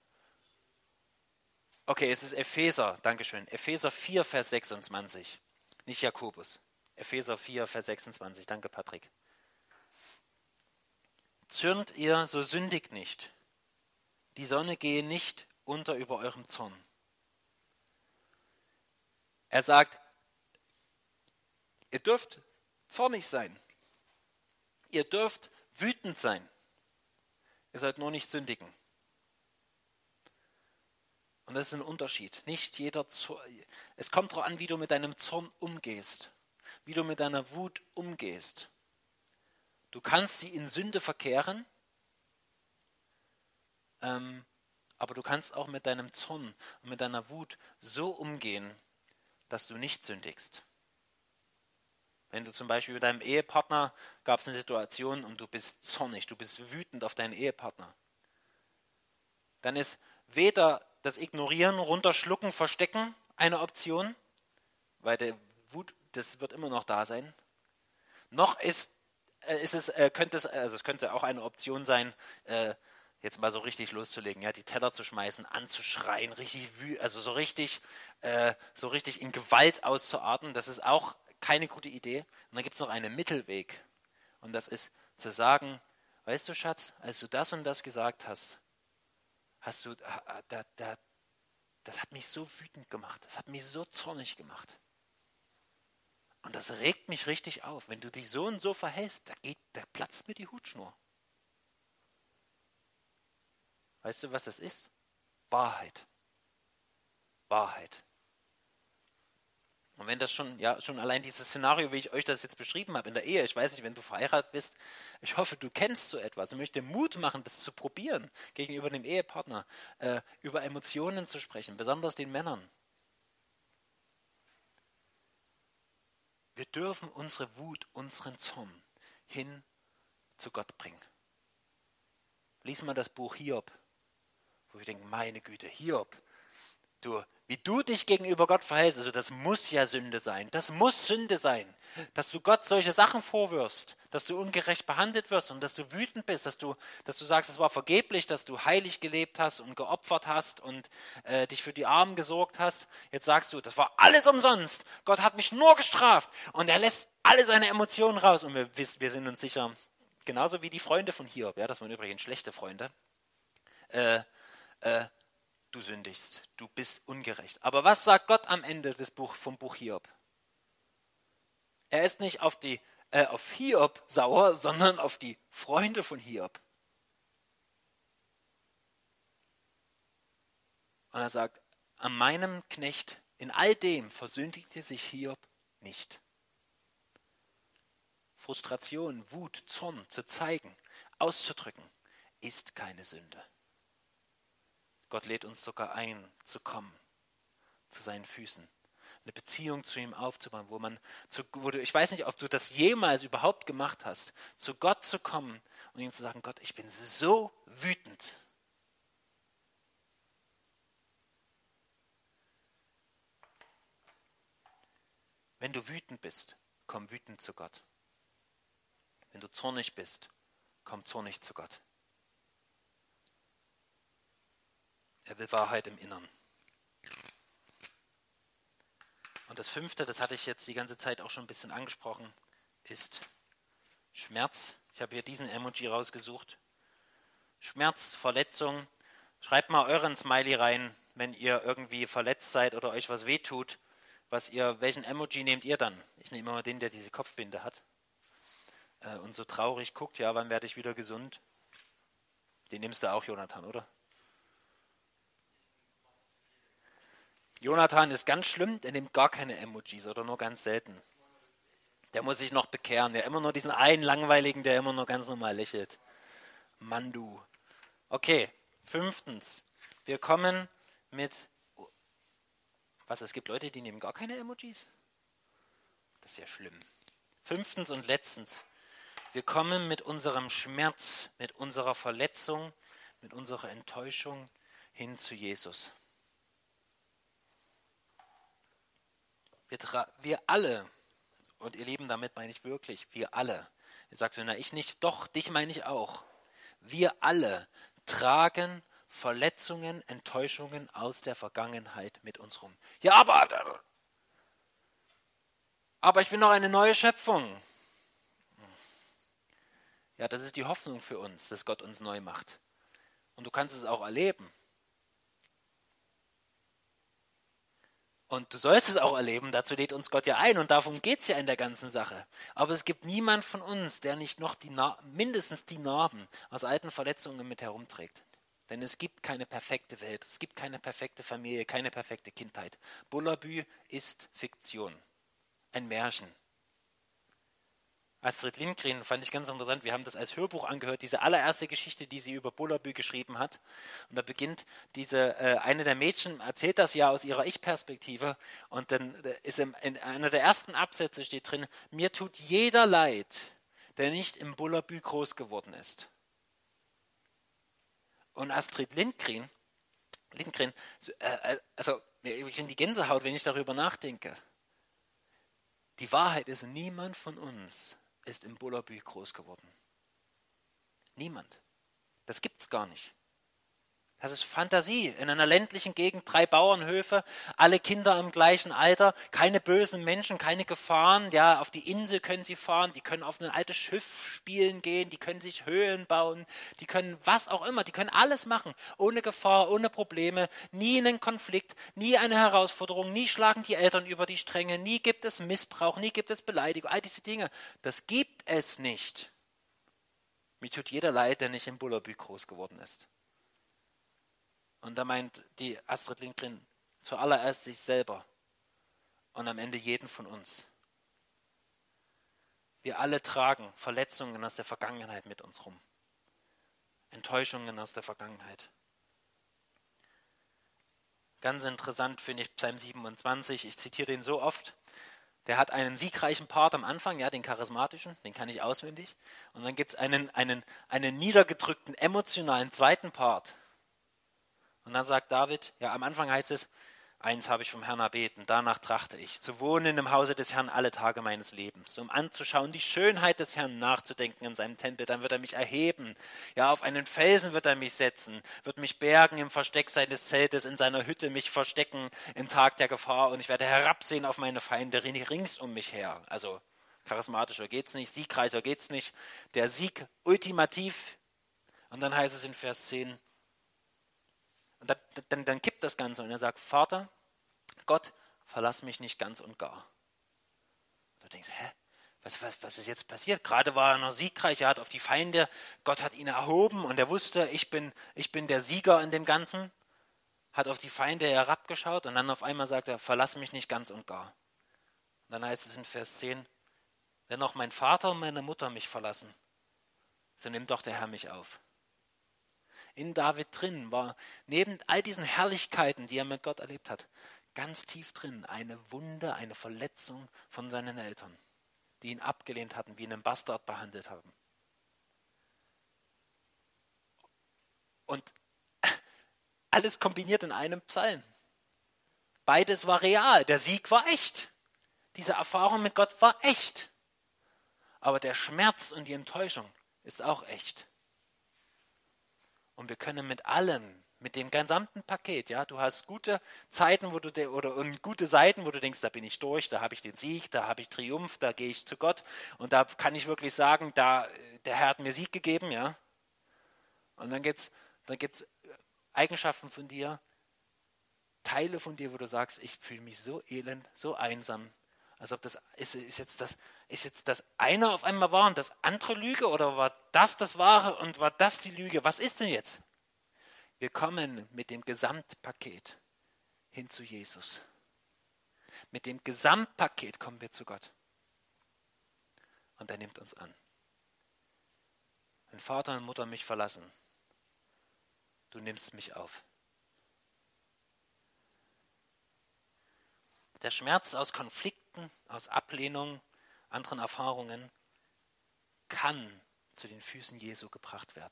Okay, es ist Epheser, Dankeschön. Epheser 4, Vers 26, nicht Jakobus. Epheser 4, Vers 26, danke Patrick. Zürnt ihr, so sündigt nicht. Die Sonne gehe nicht unter über eurem Zorn. Er sagt, ihr dürft zornig sein. Ihr dürft wütend sein. Ihr sollt nur nicht sündigen. Und das ist ein Unterschied. Nicht jeder es kommt darauf an, wie du mit deinem Zorn umgehst. Wie du mit deiner Wut umgehst. Du kannst sie in Sünde verkehren, aber du kannst auch mit deinem Zorn und mit deiner Wut so umgehen, dass du nicht sündigst. Wenn du zum Beispiel mit deinem Ehepartner, gab es eine Situation und du bist zornig, du bist wütend auf deinen Ehepartner, dann ist weder das Ignorieren, Runterschlucken, Verstecken eine Option, weil der Wut, das wird immer noch da sein, noch könnte auch eine Option sein, jetzt mal so richtig loszulegen, ja, die Teller zu schmeißen, anzuschreien, so richtig in Gewalt auszuarten. Das ist auch keine gute Idee. Und dann gibt es noch einen Mittelweg. Und das ist zu sagen, weißt du, Schatz, als du das und das gesagt hast, das hat mich so wütend gemacht, das hat mich so zornig gemacht. Und das regt mich richtig auf. Wenn du dich so und so verhältst, da platzt mir die Hutschnur. Weißt du, was das ist? Wahrheit. Wahrheit. Und wenn das schon allein dieses Szenario, wie ich euch das jetzt beschrieben habe in der Ehe, ich weiß nicht, wenn du verheiratet bist, ich hoffe, du kennst so etwas und möchte Mut machen, das zu probieren, gegenüber dem Ehepartner, über Emotionen zu sprechen, besonders den Männern. Wir dürfen unsere Wut, unseren Zorn hin zu Gott bringen. Lies mal das Buch Hiob, wo wir denken, meine Güte, Hiob, wie du dich gegenüber Gott verhältst, also das muss ja Sünde sein. Das muss Sünde sein, dass du Gott solche Sachen vorwirfst, dass du ungerecht behandelt wirst und dass du wütend bist, dass du sagst, es war vergeblich, dass du heilig gelebt hast und geopfert hast und dich für die Armen gesorgt hast. Jetzt sagst du, das war alles umsonst. Gott hat mich nur gestraft und er lässt alle seine Emotionen raus. Und wir sind uns sicher, genauso wie die Freunde von Hiob, ja, das waren übrigens schlechte Freunde, du sündigst, du bist ungerecht. Aber was sagt Gott am Ende vom Buch Hiob? Er ist nicht auf Hiob sauer, sondern auf die Freunde von Hiob. Und er sagt, an meinem Knecht, in all dem versündigte sich Hiob nicht. Frustration, Wut, Zorn zu zeigen, auszudrücken, ist keine Sünde. Gott lädt uns sogar ein, zu kommen, zu seinen Füßen, eine Beziehung zu ihm aufzubauen, ich weiß nicht, ob du das jemals überhaupt gemacht hast, zu Gott zu kommen und ihm zu sagen, Gott, ich bin so wütend. Wenn du wütend bist, komm wütend zu Gott. Wenn du zornig bist, komm zornig zu Gott. Er will Wahrheit im Innern. Und das 5., das hatte ich jetzt die ganze Zeit auch schon ein bisschen angesprochen, ist Schmerz. Ich habe hier diesen Emoji rausgesucht. Schmerz, Verletzung. Schreibt mal euren Smiley rein, wenn ihr irgendwie verletzt seid oder euch was wehtut. Welchen Emoji nehmt ihr dann? Ich nehme immer den, der diese Kopfbinde hat. Und so traurig guckt, ja, wann werde ich wieder gesund? Den nimmst du auch, Jonathan, oder? Jonathan ist ganz schlimm, der nimmt gar keine Emojis oder nur ganz selten. Der muss sich noch bekehren. Der immer nur diesen einen Langweiligen, der immer nur ganz normal lächelt. Mann, du. Okay, 5. Wir kommen mit... es gibt Leute, die nehmen gar keine Emojis? Das ist ja schlimm. 5. und letztens. Wir kommen mit unserem Schmerz, mit unserer Verletzung, mit unserer Enttäuschung hin zu Jesus. Wir alle, und ihr Lieben, damit meine ich wirklich, wir alle. Jetzt sagst du, na ich nicht, doch, dich meine ich auch. Wir alle tragen Verletzungen, Enttäuschungen aus der Vergangenheit mit uns rum. Ja, aber ich bin doch eine neue Schöpfung. Ja, das ist die Hoffnung für uns, dass Gott uns neu macht. Und du kannst es auch erleben. Und du sollst es auch erleben, dazu lädt uns Gott ja ein und darum geht es ja in der ganzen Sache. Aber es gibt niemand von uns, der nicht noch mindestens die Narben aus alten Verletzungen mit herumträgt. Denn es gibt keine perfekte Welt, es gibt keine perfekte Familie, keine perfekte Kindheit. Bullabü ist Fiktion, ein Märchen. Astrid Lindgren fand ich ganz interessant, wir haben das als Hörbuch angehört, diese allererste Geschichte, die sie über Bullabü geschrieben hat. Und da beginnt eine der Mädchen, erzählt das ja aus ihrer Ich-Perspektive und dann ist in einer der ersten Absätze steht drin, mir tut jeder leid, der nicht im Bullabü groß geworden ist. Und Astrid Lindgren, also ich kriege die Gänsehaut, wenn ich darüber nachdenke. Die Wahrheit ist, niemand von uns ist im Bullabü groß geworden. Niemand. Das gibt's gar nicht. Das ist Fantasie. In einer ländlichen Gegend 3 Bauernhöfe, alle Kinder im gleichen Alter, keine bösen Menschen, keine Gefahren. Ja, auf die Insel können sie fahren, die können auf ein altes Schiff spielen gehen, die können sich Höhlen bauen, die können was auch immer, die können alles machen. Ohne Gefahr, ohne Probleme, nie einen Konflikt, nie eine Herausforderung, nie schlagen die Eltern über die Stränge, nie gibt es Missbrauch, nie gibt es Beleidigung, all diese Dinge. Das gibt es nicht. Mir tut jeder leid, der nicht in Bullerbü groß geworden ist. Und da meint die Astrid Lindgren zuallererst sich selber und am Ende jeden von uns. Wir alle tragen Verletzungen aus der Vergangenheit mit uns rum. Enttäuschungen aus der Vergangenheit. Ganz interessant finde ich Psalm 27, ich zitiere den so oft. Der hat einen siegreichen Part am Anfang, ja, den charismatischen, den kann ich auswendig. Und dann gibt es einen niedergedrückten, emotionalen zweiten Part. Und dann sagt David, ja, am Anfang heißt es, eins habe ich vom Herrn erbeten, danach trachte ich, zu wohnen im Hause des Herrn alle Tage meines Lebens, um anzuschauen die Schönheit des Herrn, nachzudenken in seinem Tempel, dann wird er mich erheben, ja, auf einen Felsen wird er mich setzen, wird mich bergen im Versteck seines Zeltes, in seiner Hütte mich verstecken im Tag der Gefahr und ich werde herabsehen auf meine Feinde rings um mich her. Also charismatischer geht's nicht, siegreicher geht's nicht, der Sieg ultimativ. Und dann heißt es in Vers 10, und dann kippt das Ganze und er sagt, Vater, Gott, verlass mich nicht ganz und gar. Und du denkst, was ist jetzt passiert? Gerade war er noch siegreich, er hat auf die Feinde, Gott hat ihn erhoben und er wusste, ich bin der Sieger in dem Ganzen, hat auf die Feinde herabgeschaut und dann auf einmal sagt er, verlass mich nicht ganz und gar. Und dann heißt es in Vers 10, wenn auch mein Vater und meine Mutter mich verlassen, so nimmt doch der Herr mich auf. In David drin war, neben all diesen Herrlichkeiten, die er mit Gott erlebt hat, ganz tief drin eine Wunde, eine Verletzung von seinen Eltern, die ihn abgelehnt hatten, wie einen Bastard behandelt haben. Und alles kombiniert in einem Psalm. Beides war real, der Sieg war echt. Diese Erfahrung mit Gott war echt. Aber der Schmerz und die Enttäuschung ist auch echt. Und wir können mit allem, mit dem gesamten Paket, ja, du hast gute Zeiten, und gute Seiten, wo du denkst, da bin ich durch, da habe ich den Sieg, da habe ich Triumph, da gehe ich zu Gott und da kann ich wirklich sagen, der Herr hat mir Sieg gegeben, ja. Und dann gibt's Eigenschaften von dir, Teile von dir, wo du sagst, ich fühle mich so elend, so einsam, als ob das ist jetzt das eine auf einmal wahr und das andere Lüge oder war das Wahre und war das die Lüge? Was ist denn jetzt? Wir kommen mit dem Gesamtpaket hin zu Jesus. Mit dem Gesamtpaket kommen wir zu Gott. Und er nimmt uns an. Wenn Vater und Mutter mich verlassen, du nimmst mich auf. Der Schmerz aus Konflikten, aus Ablehnung, anderen Erfahrungen kann zu den Füßen Jesu gebracht werden.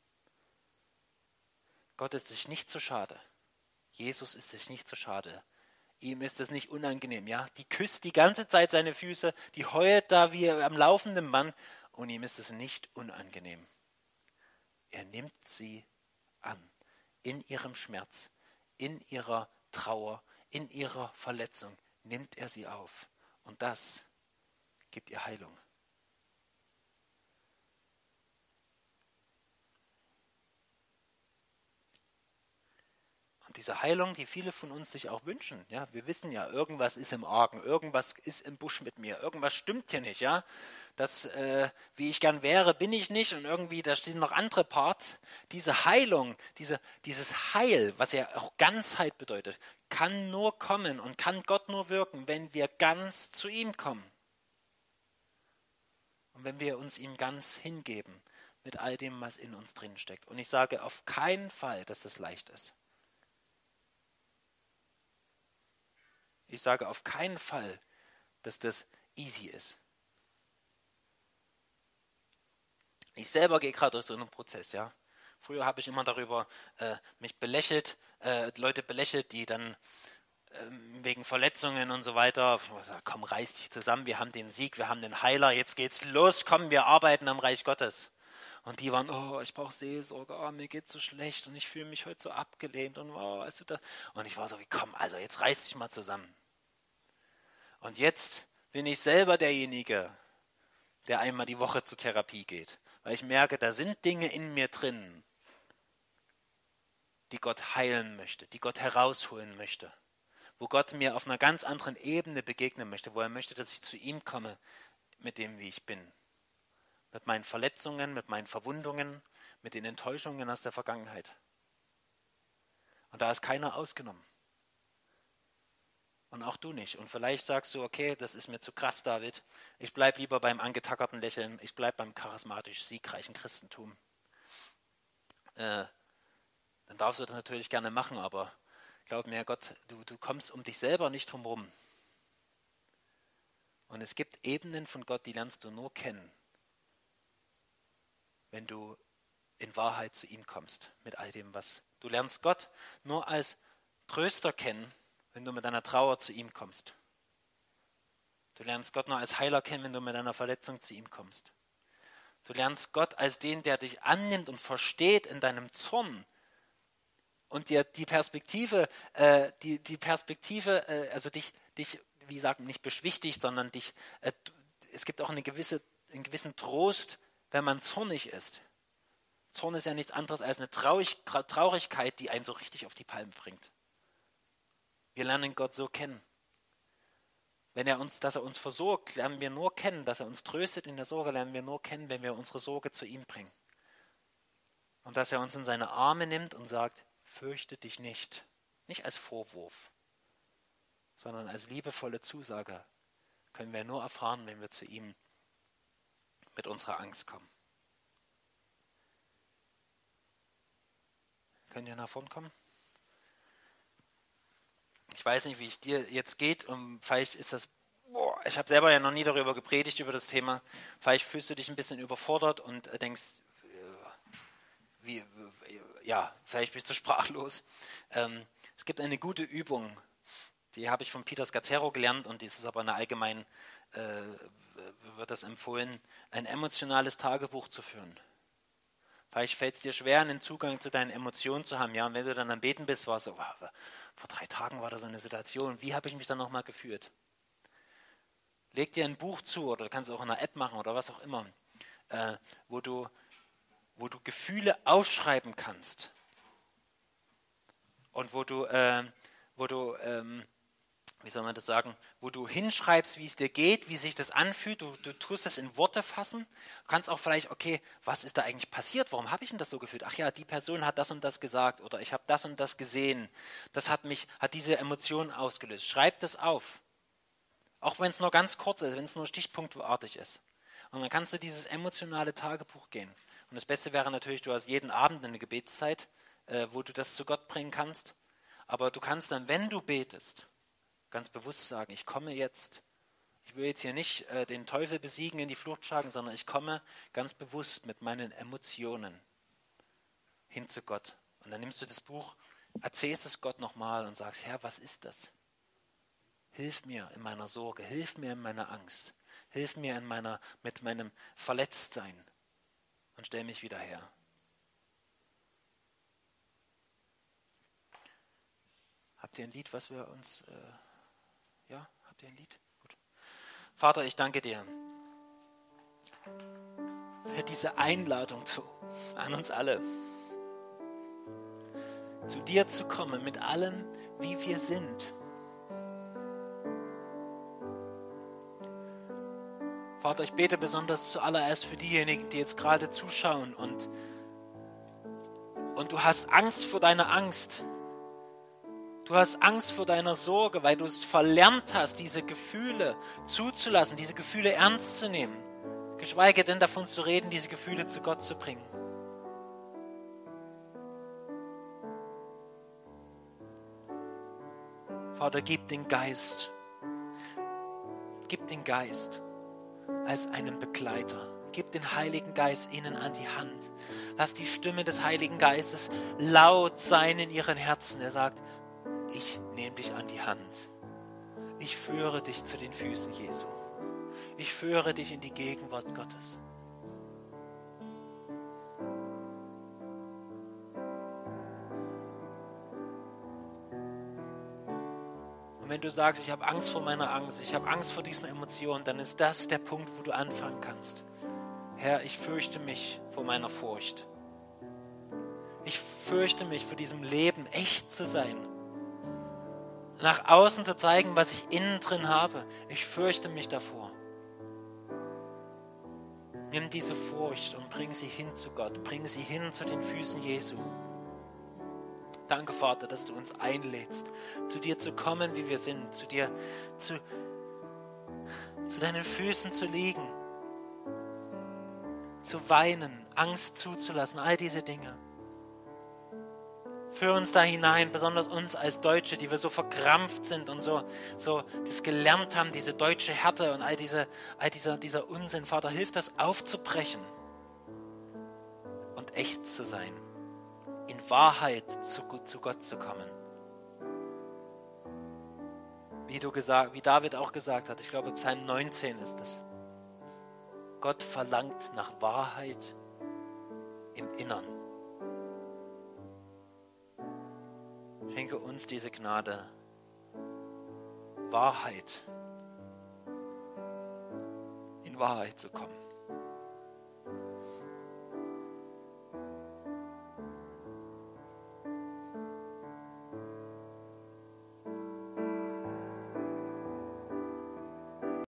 Gott ist sich nicht so schade. Jesus ist sich nicht so schade. Ihm ist es nicht unangenehm. Ja? Die küsst die ganze Zeit seine Füße, die heult da wie am laufenden Mann und ihm ist es nicht unangenehm. Er nimmt sie an, in ihrem Schmerz, in ihrer Trauer, in ihrer Verletzung nimmt er sie auf. Und das gibt ihr Heilung. Und diese Heilung, die viele von uns sich auch wünschen, ja, wir wissen ja, irgendwas ist im Argen, irgendwas ist im Busch mit mir, irgendwas stimmt hier nicht, ja. Das, wie ich gern wäre, bin ich nicht und irgendwie, da stehen noch andere Parts. Diese Heilung, dieses Heil, was ja auch Ganzheit bedeutet, kann nur kommen und kann Gott nur wirken, wenn wir ganz zu ihm kommen. Und wenn wir uns ihm ganz hingeben mit all dem, was in uns drin steckt. Und ich sage auf keinen Fall, dass das leicht ist. Ich sage auf keinen Fall, dass das easy ist. Ich selber gehe gerade durch so einen Prozess, ja. Früher habe ich immer darüber mich belächelt, Leute belächelt, die dann wegen Verletzungen und so weiter, ich muss sagen, komm, reiß dich zusammen, wir haben den Sieg, wir haben den Heiler, jetzt geht's los, komm, wir arbeiten am Reich Gottes. Und die waren, oh, ich brauche Seelsorge, oh, mir geht's so schlecht und ich fühle mich heute so abgelehnt und oh, weißt du das? Und ich war so wie, komm, also jetzt reiß dich mal zusammen. Und jetzt bin ich selber derjenige, der einmal die Woche zur Therapie geht. Weil ich merke, da sind Dinge in mir drin, die Gott heilen möchte, die Gott herausholen möchte. Wo Gott mir auf einer ganz anderen Ebene begegnen möchte, wo er möchte, dass ich zu ihm komme mit dem, wie ich bin. Mit meinen Verletzungen, mit meinen Verwundungen, mit den Enttäuschungen aus der Vergangenheit. Und da ist keiner ausgenommen. Und auch du nicht. Und vielleicht sagst du, okay, das ist mir zu krass, David. Ich bleibe lieber beim angetackerten Lächeln. Ich bleibe beim charismatisch siegreichen Christentum. Dann darfst du das natürlich gerne machen, aber glaub mir, Gott, du kommst um dich selber nicht drum rum. Und es gibt Ebenen von Gott, die lernst du nur kennen, wenn du in Wahrheit zu ihm kommst, mit all dem, was du lernst. Gott nur als Tröster kennen, wenn du mit deiner Trauer zu ihm kommst. Du lernst Gott nur als Heiler kennen, wenn du mit deiner Verletzung zu ihm kommst. Du lernst Gott als den, der dich annimmt und versteht in deinem Zorn und dir die Perspektive, also dich, wie sagen, nicht beschwichtigt, sondern dich, es gibt auch einen gewissen Trost, wenn man zornig ist. Zorn ist ja nichts anderes als eine Traurigkeit, die einen so richtig auf die Palme bringt. Wir lernen Gott so kennen. Dass er uns versorgt, lernen wir nur kennen. Dass er uns tröstet in der Sorge, lernen wir nur kennen, wenn wir unsere Sorge zu ihm bringen. Und dass er uns in seine Arme nimmt und sagt, fürchte dich nicht. Nicht als Vorwurf, sondern als liebevolle Zusage können wir nur erfahren, wenn wir zu ihm mit unserer Angst kommen. Könnt ihr nach vorn kommen? Ich weiß nicht, wie es dir jetzt geht und vielleicht ist das, ich habe selber ja noch nie darüber gepredigt, über das Thema. Vielleicht fühlst du dich ein bisschen überfordert und denkst, vielleicht bist du sprachlos. Es gibt eine gute Übung, die habe ich von Peter Scazzero gelernt und die ist aber allgemein, wird das empfohlen, ein emotionales Tagebuch zu führen. Vielleicht fällt es dir schwer, einen Zugang zu deinen Emotionen zu haben. Ja, und wenn du dann am Beten bist, war so, vor 3 Tagen war da so eine Situation, wie habe ich mich dann nochmal gefühlt? Leg dir ein Buch zu oder du kannst es auch in einer App machen oder was auch immer, wo du Gefühle aufschreiben kannst und wo du hinschreibst, wie es dir geht, wie sich das anfühlt, du tust es in Worte fassen, du kannst auch vielleicht, okay, was ist da eigentlich passiert, warum habe ich denn das so gefühlt? Ach ja, die Person hat das und das gesagt oder ich habe das und das gesehen, das hat diese Emotionen ausgelöst. Schreib das auf, auch wenn es nur ganz kurz ist, wenn es nur stichpunktartig ist. Und dann kannst du dieses emotionale Tagebuch gehen. Und das Beste wäre natürlich, du hast jeden Abend eine Gebetszeit, wo du das zu Gott bringen kannst, aber du kannst dann, wenn du betest, ganz bewusst sagen, ich komme jetzt, ich will jetzt hier nicht den Teufel besiegen, in die Flucht schlagen, sondern ich komme ganz bewusst mit meinen Emotionen hin zu Gott. Und dann nimmst du das Buch, erzählst es Gott nochmal und sagst, Herr, was ist das? Hilf mir in meiner Sorge, hilf mir in meiner Angst, hilf mir mit meinem Verletztsein und stell mich wieder her. Habt ihr ein Lied, was wir uns... Ja, habt ihr ein Lied? Gut. Vater, ich danke dir für diese Einladung an uns alle, zu dir zu kommen mit allem, wie wir sind. Vater, ich bete besonders zuallererst für diejenigen, die jetzt gerade zuschauen und du hast Angst vor deiner Angst. Du hast Angst vor deiner Sorge, weil du es verlernt hast, diese Gefühle zuzulassen, diese Gefühle ernst zu nehmen. Geschweige denn davon zu reden, diese Gefühle zu Gott zu bringen. Vater, gib den Geist als einen Begleiter. Gib den Heiligen Geist ihnen an die Hand. Lass die Stimme des Heiligen Geistes laut sein in ihren Herzen. Er sagt, ich nehme dich an die Hand. Ich führe dich zu den Füßen Jesu. Ich führe dich in die Gegenwart Gottes. Und wenn du sagst, ich habe Angst vor meiner Angst, ich habe Angst vor diesen Emotionen, dann ist das der Punkt, wo du anfangen kannst. Herr, ich fürchte mich vor meiner Furcht. Ich fürchte mich vor diesem Leben, echt zu sein. Nach außen zu zeigen, was ich innen drin habe. Ich fürchte mich davor. Nimm diese Furcht und bring sie hin zu Gott. Bring sie hin zu den Füßen Jesu. Danke, Vater, dass du uns einlädst, zu dir zu kommen, wie wir sind, zu dir, zu deinen Füßen zu liegen, zu weinen, Angst zuzulassen, all diese Dinge. Führ uns da hinein, besonders uns als Deutsche, die wir so verkrampft sind und so das gelernt haben, diese deutsche Härte und all dieser Unsinn. Vater, hilf das aufzubrechen und echt zu sein. In Wahrheit zu Gott zu kommen. Wie David auch gesagt hat, ich glaube Psalm 19 ist es. Gott verlangt nach Wahrheit im Innern. Schenke uns diese Gnade, Wahrheit, in Wahrheit zu kommen.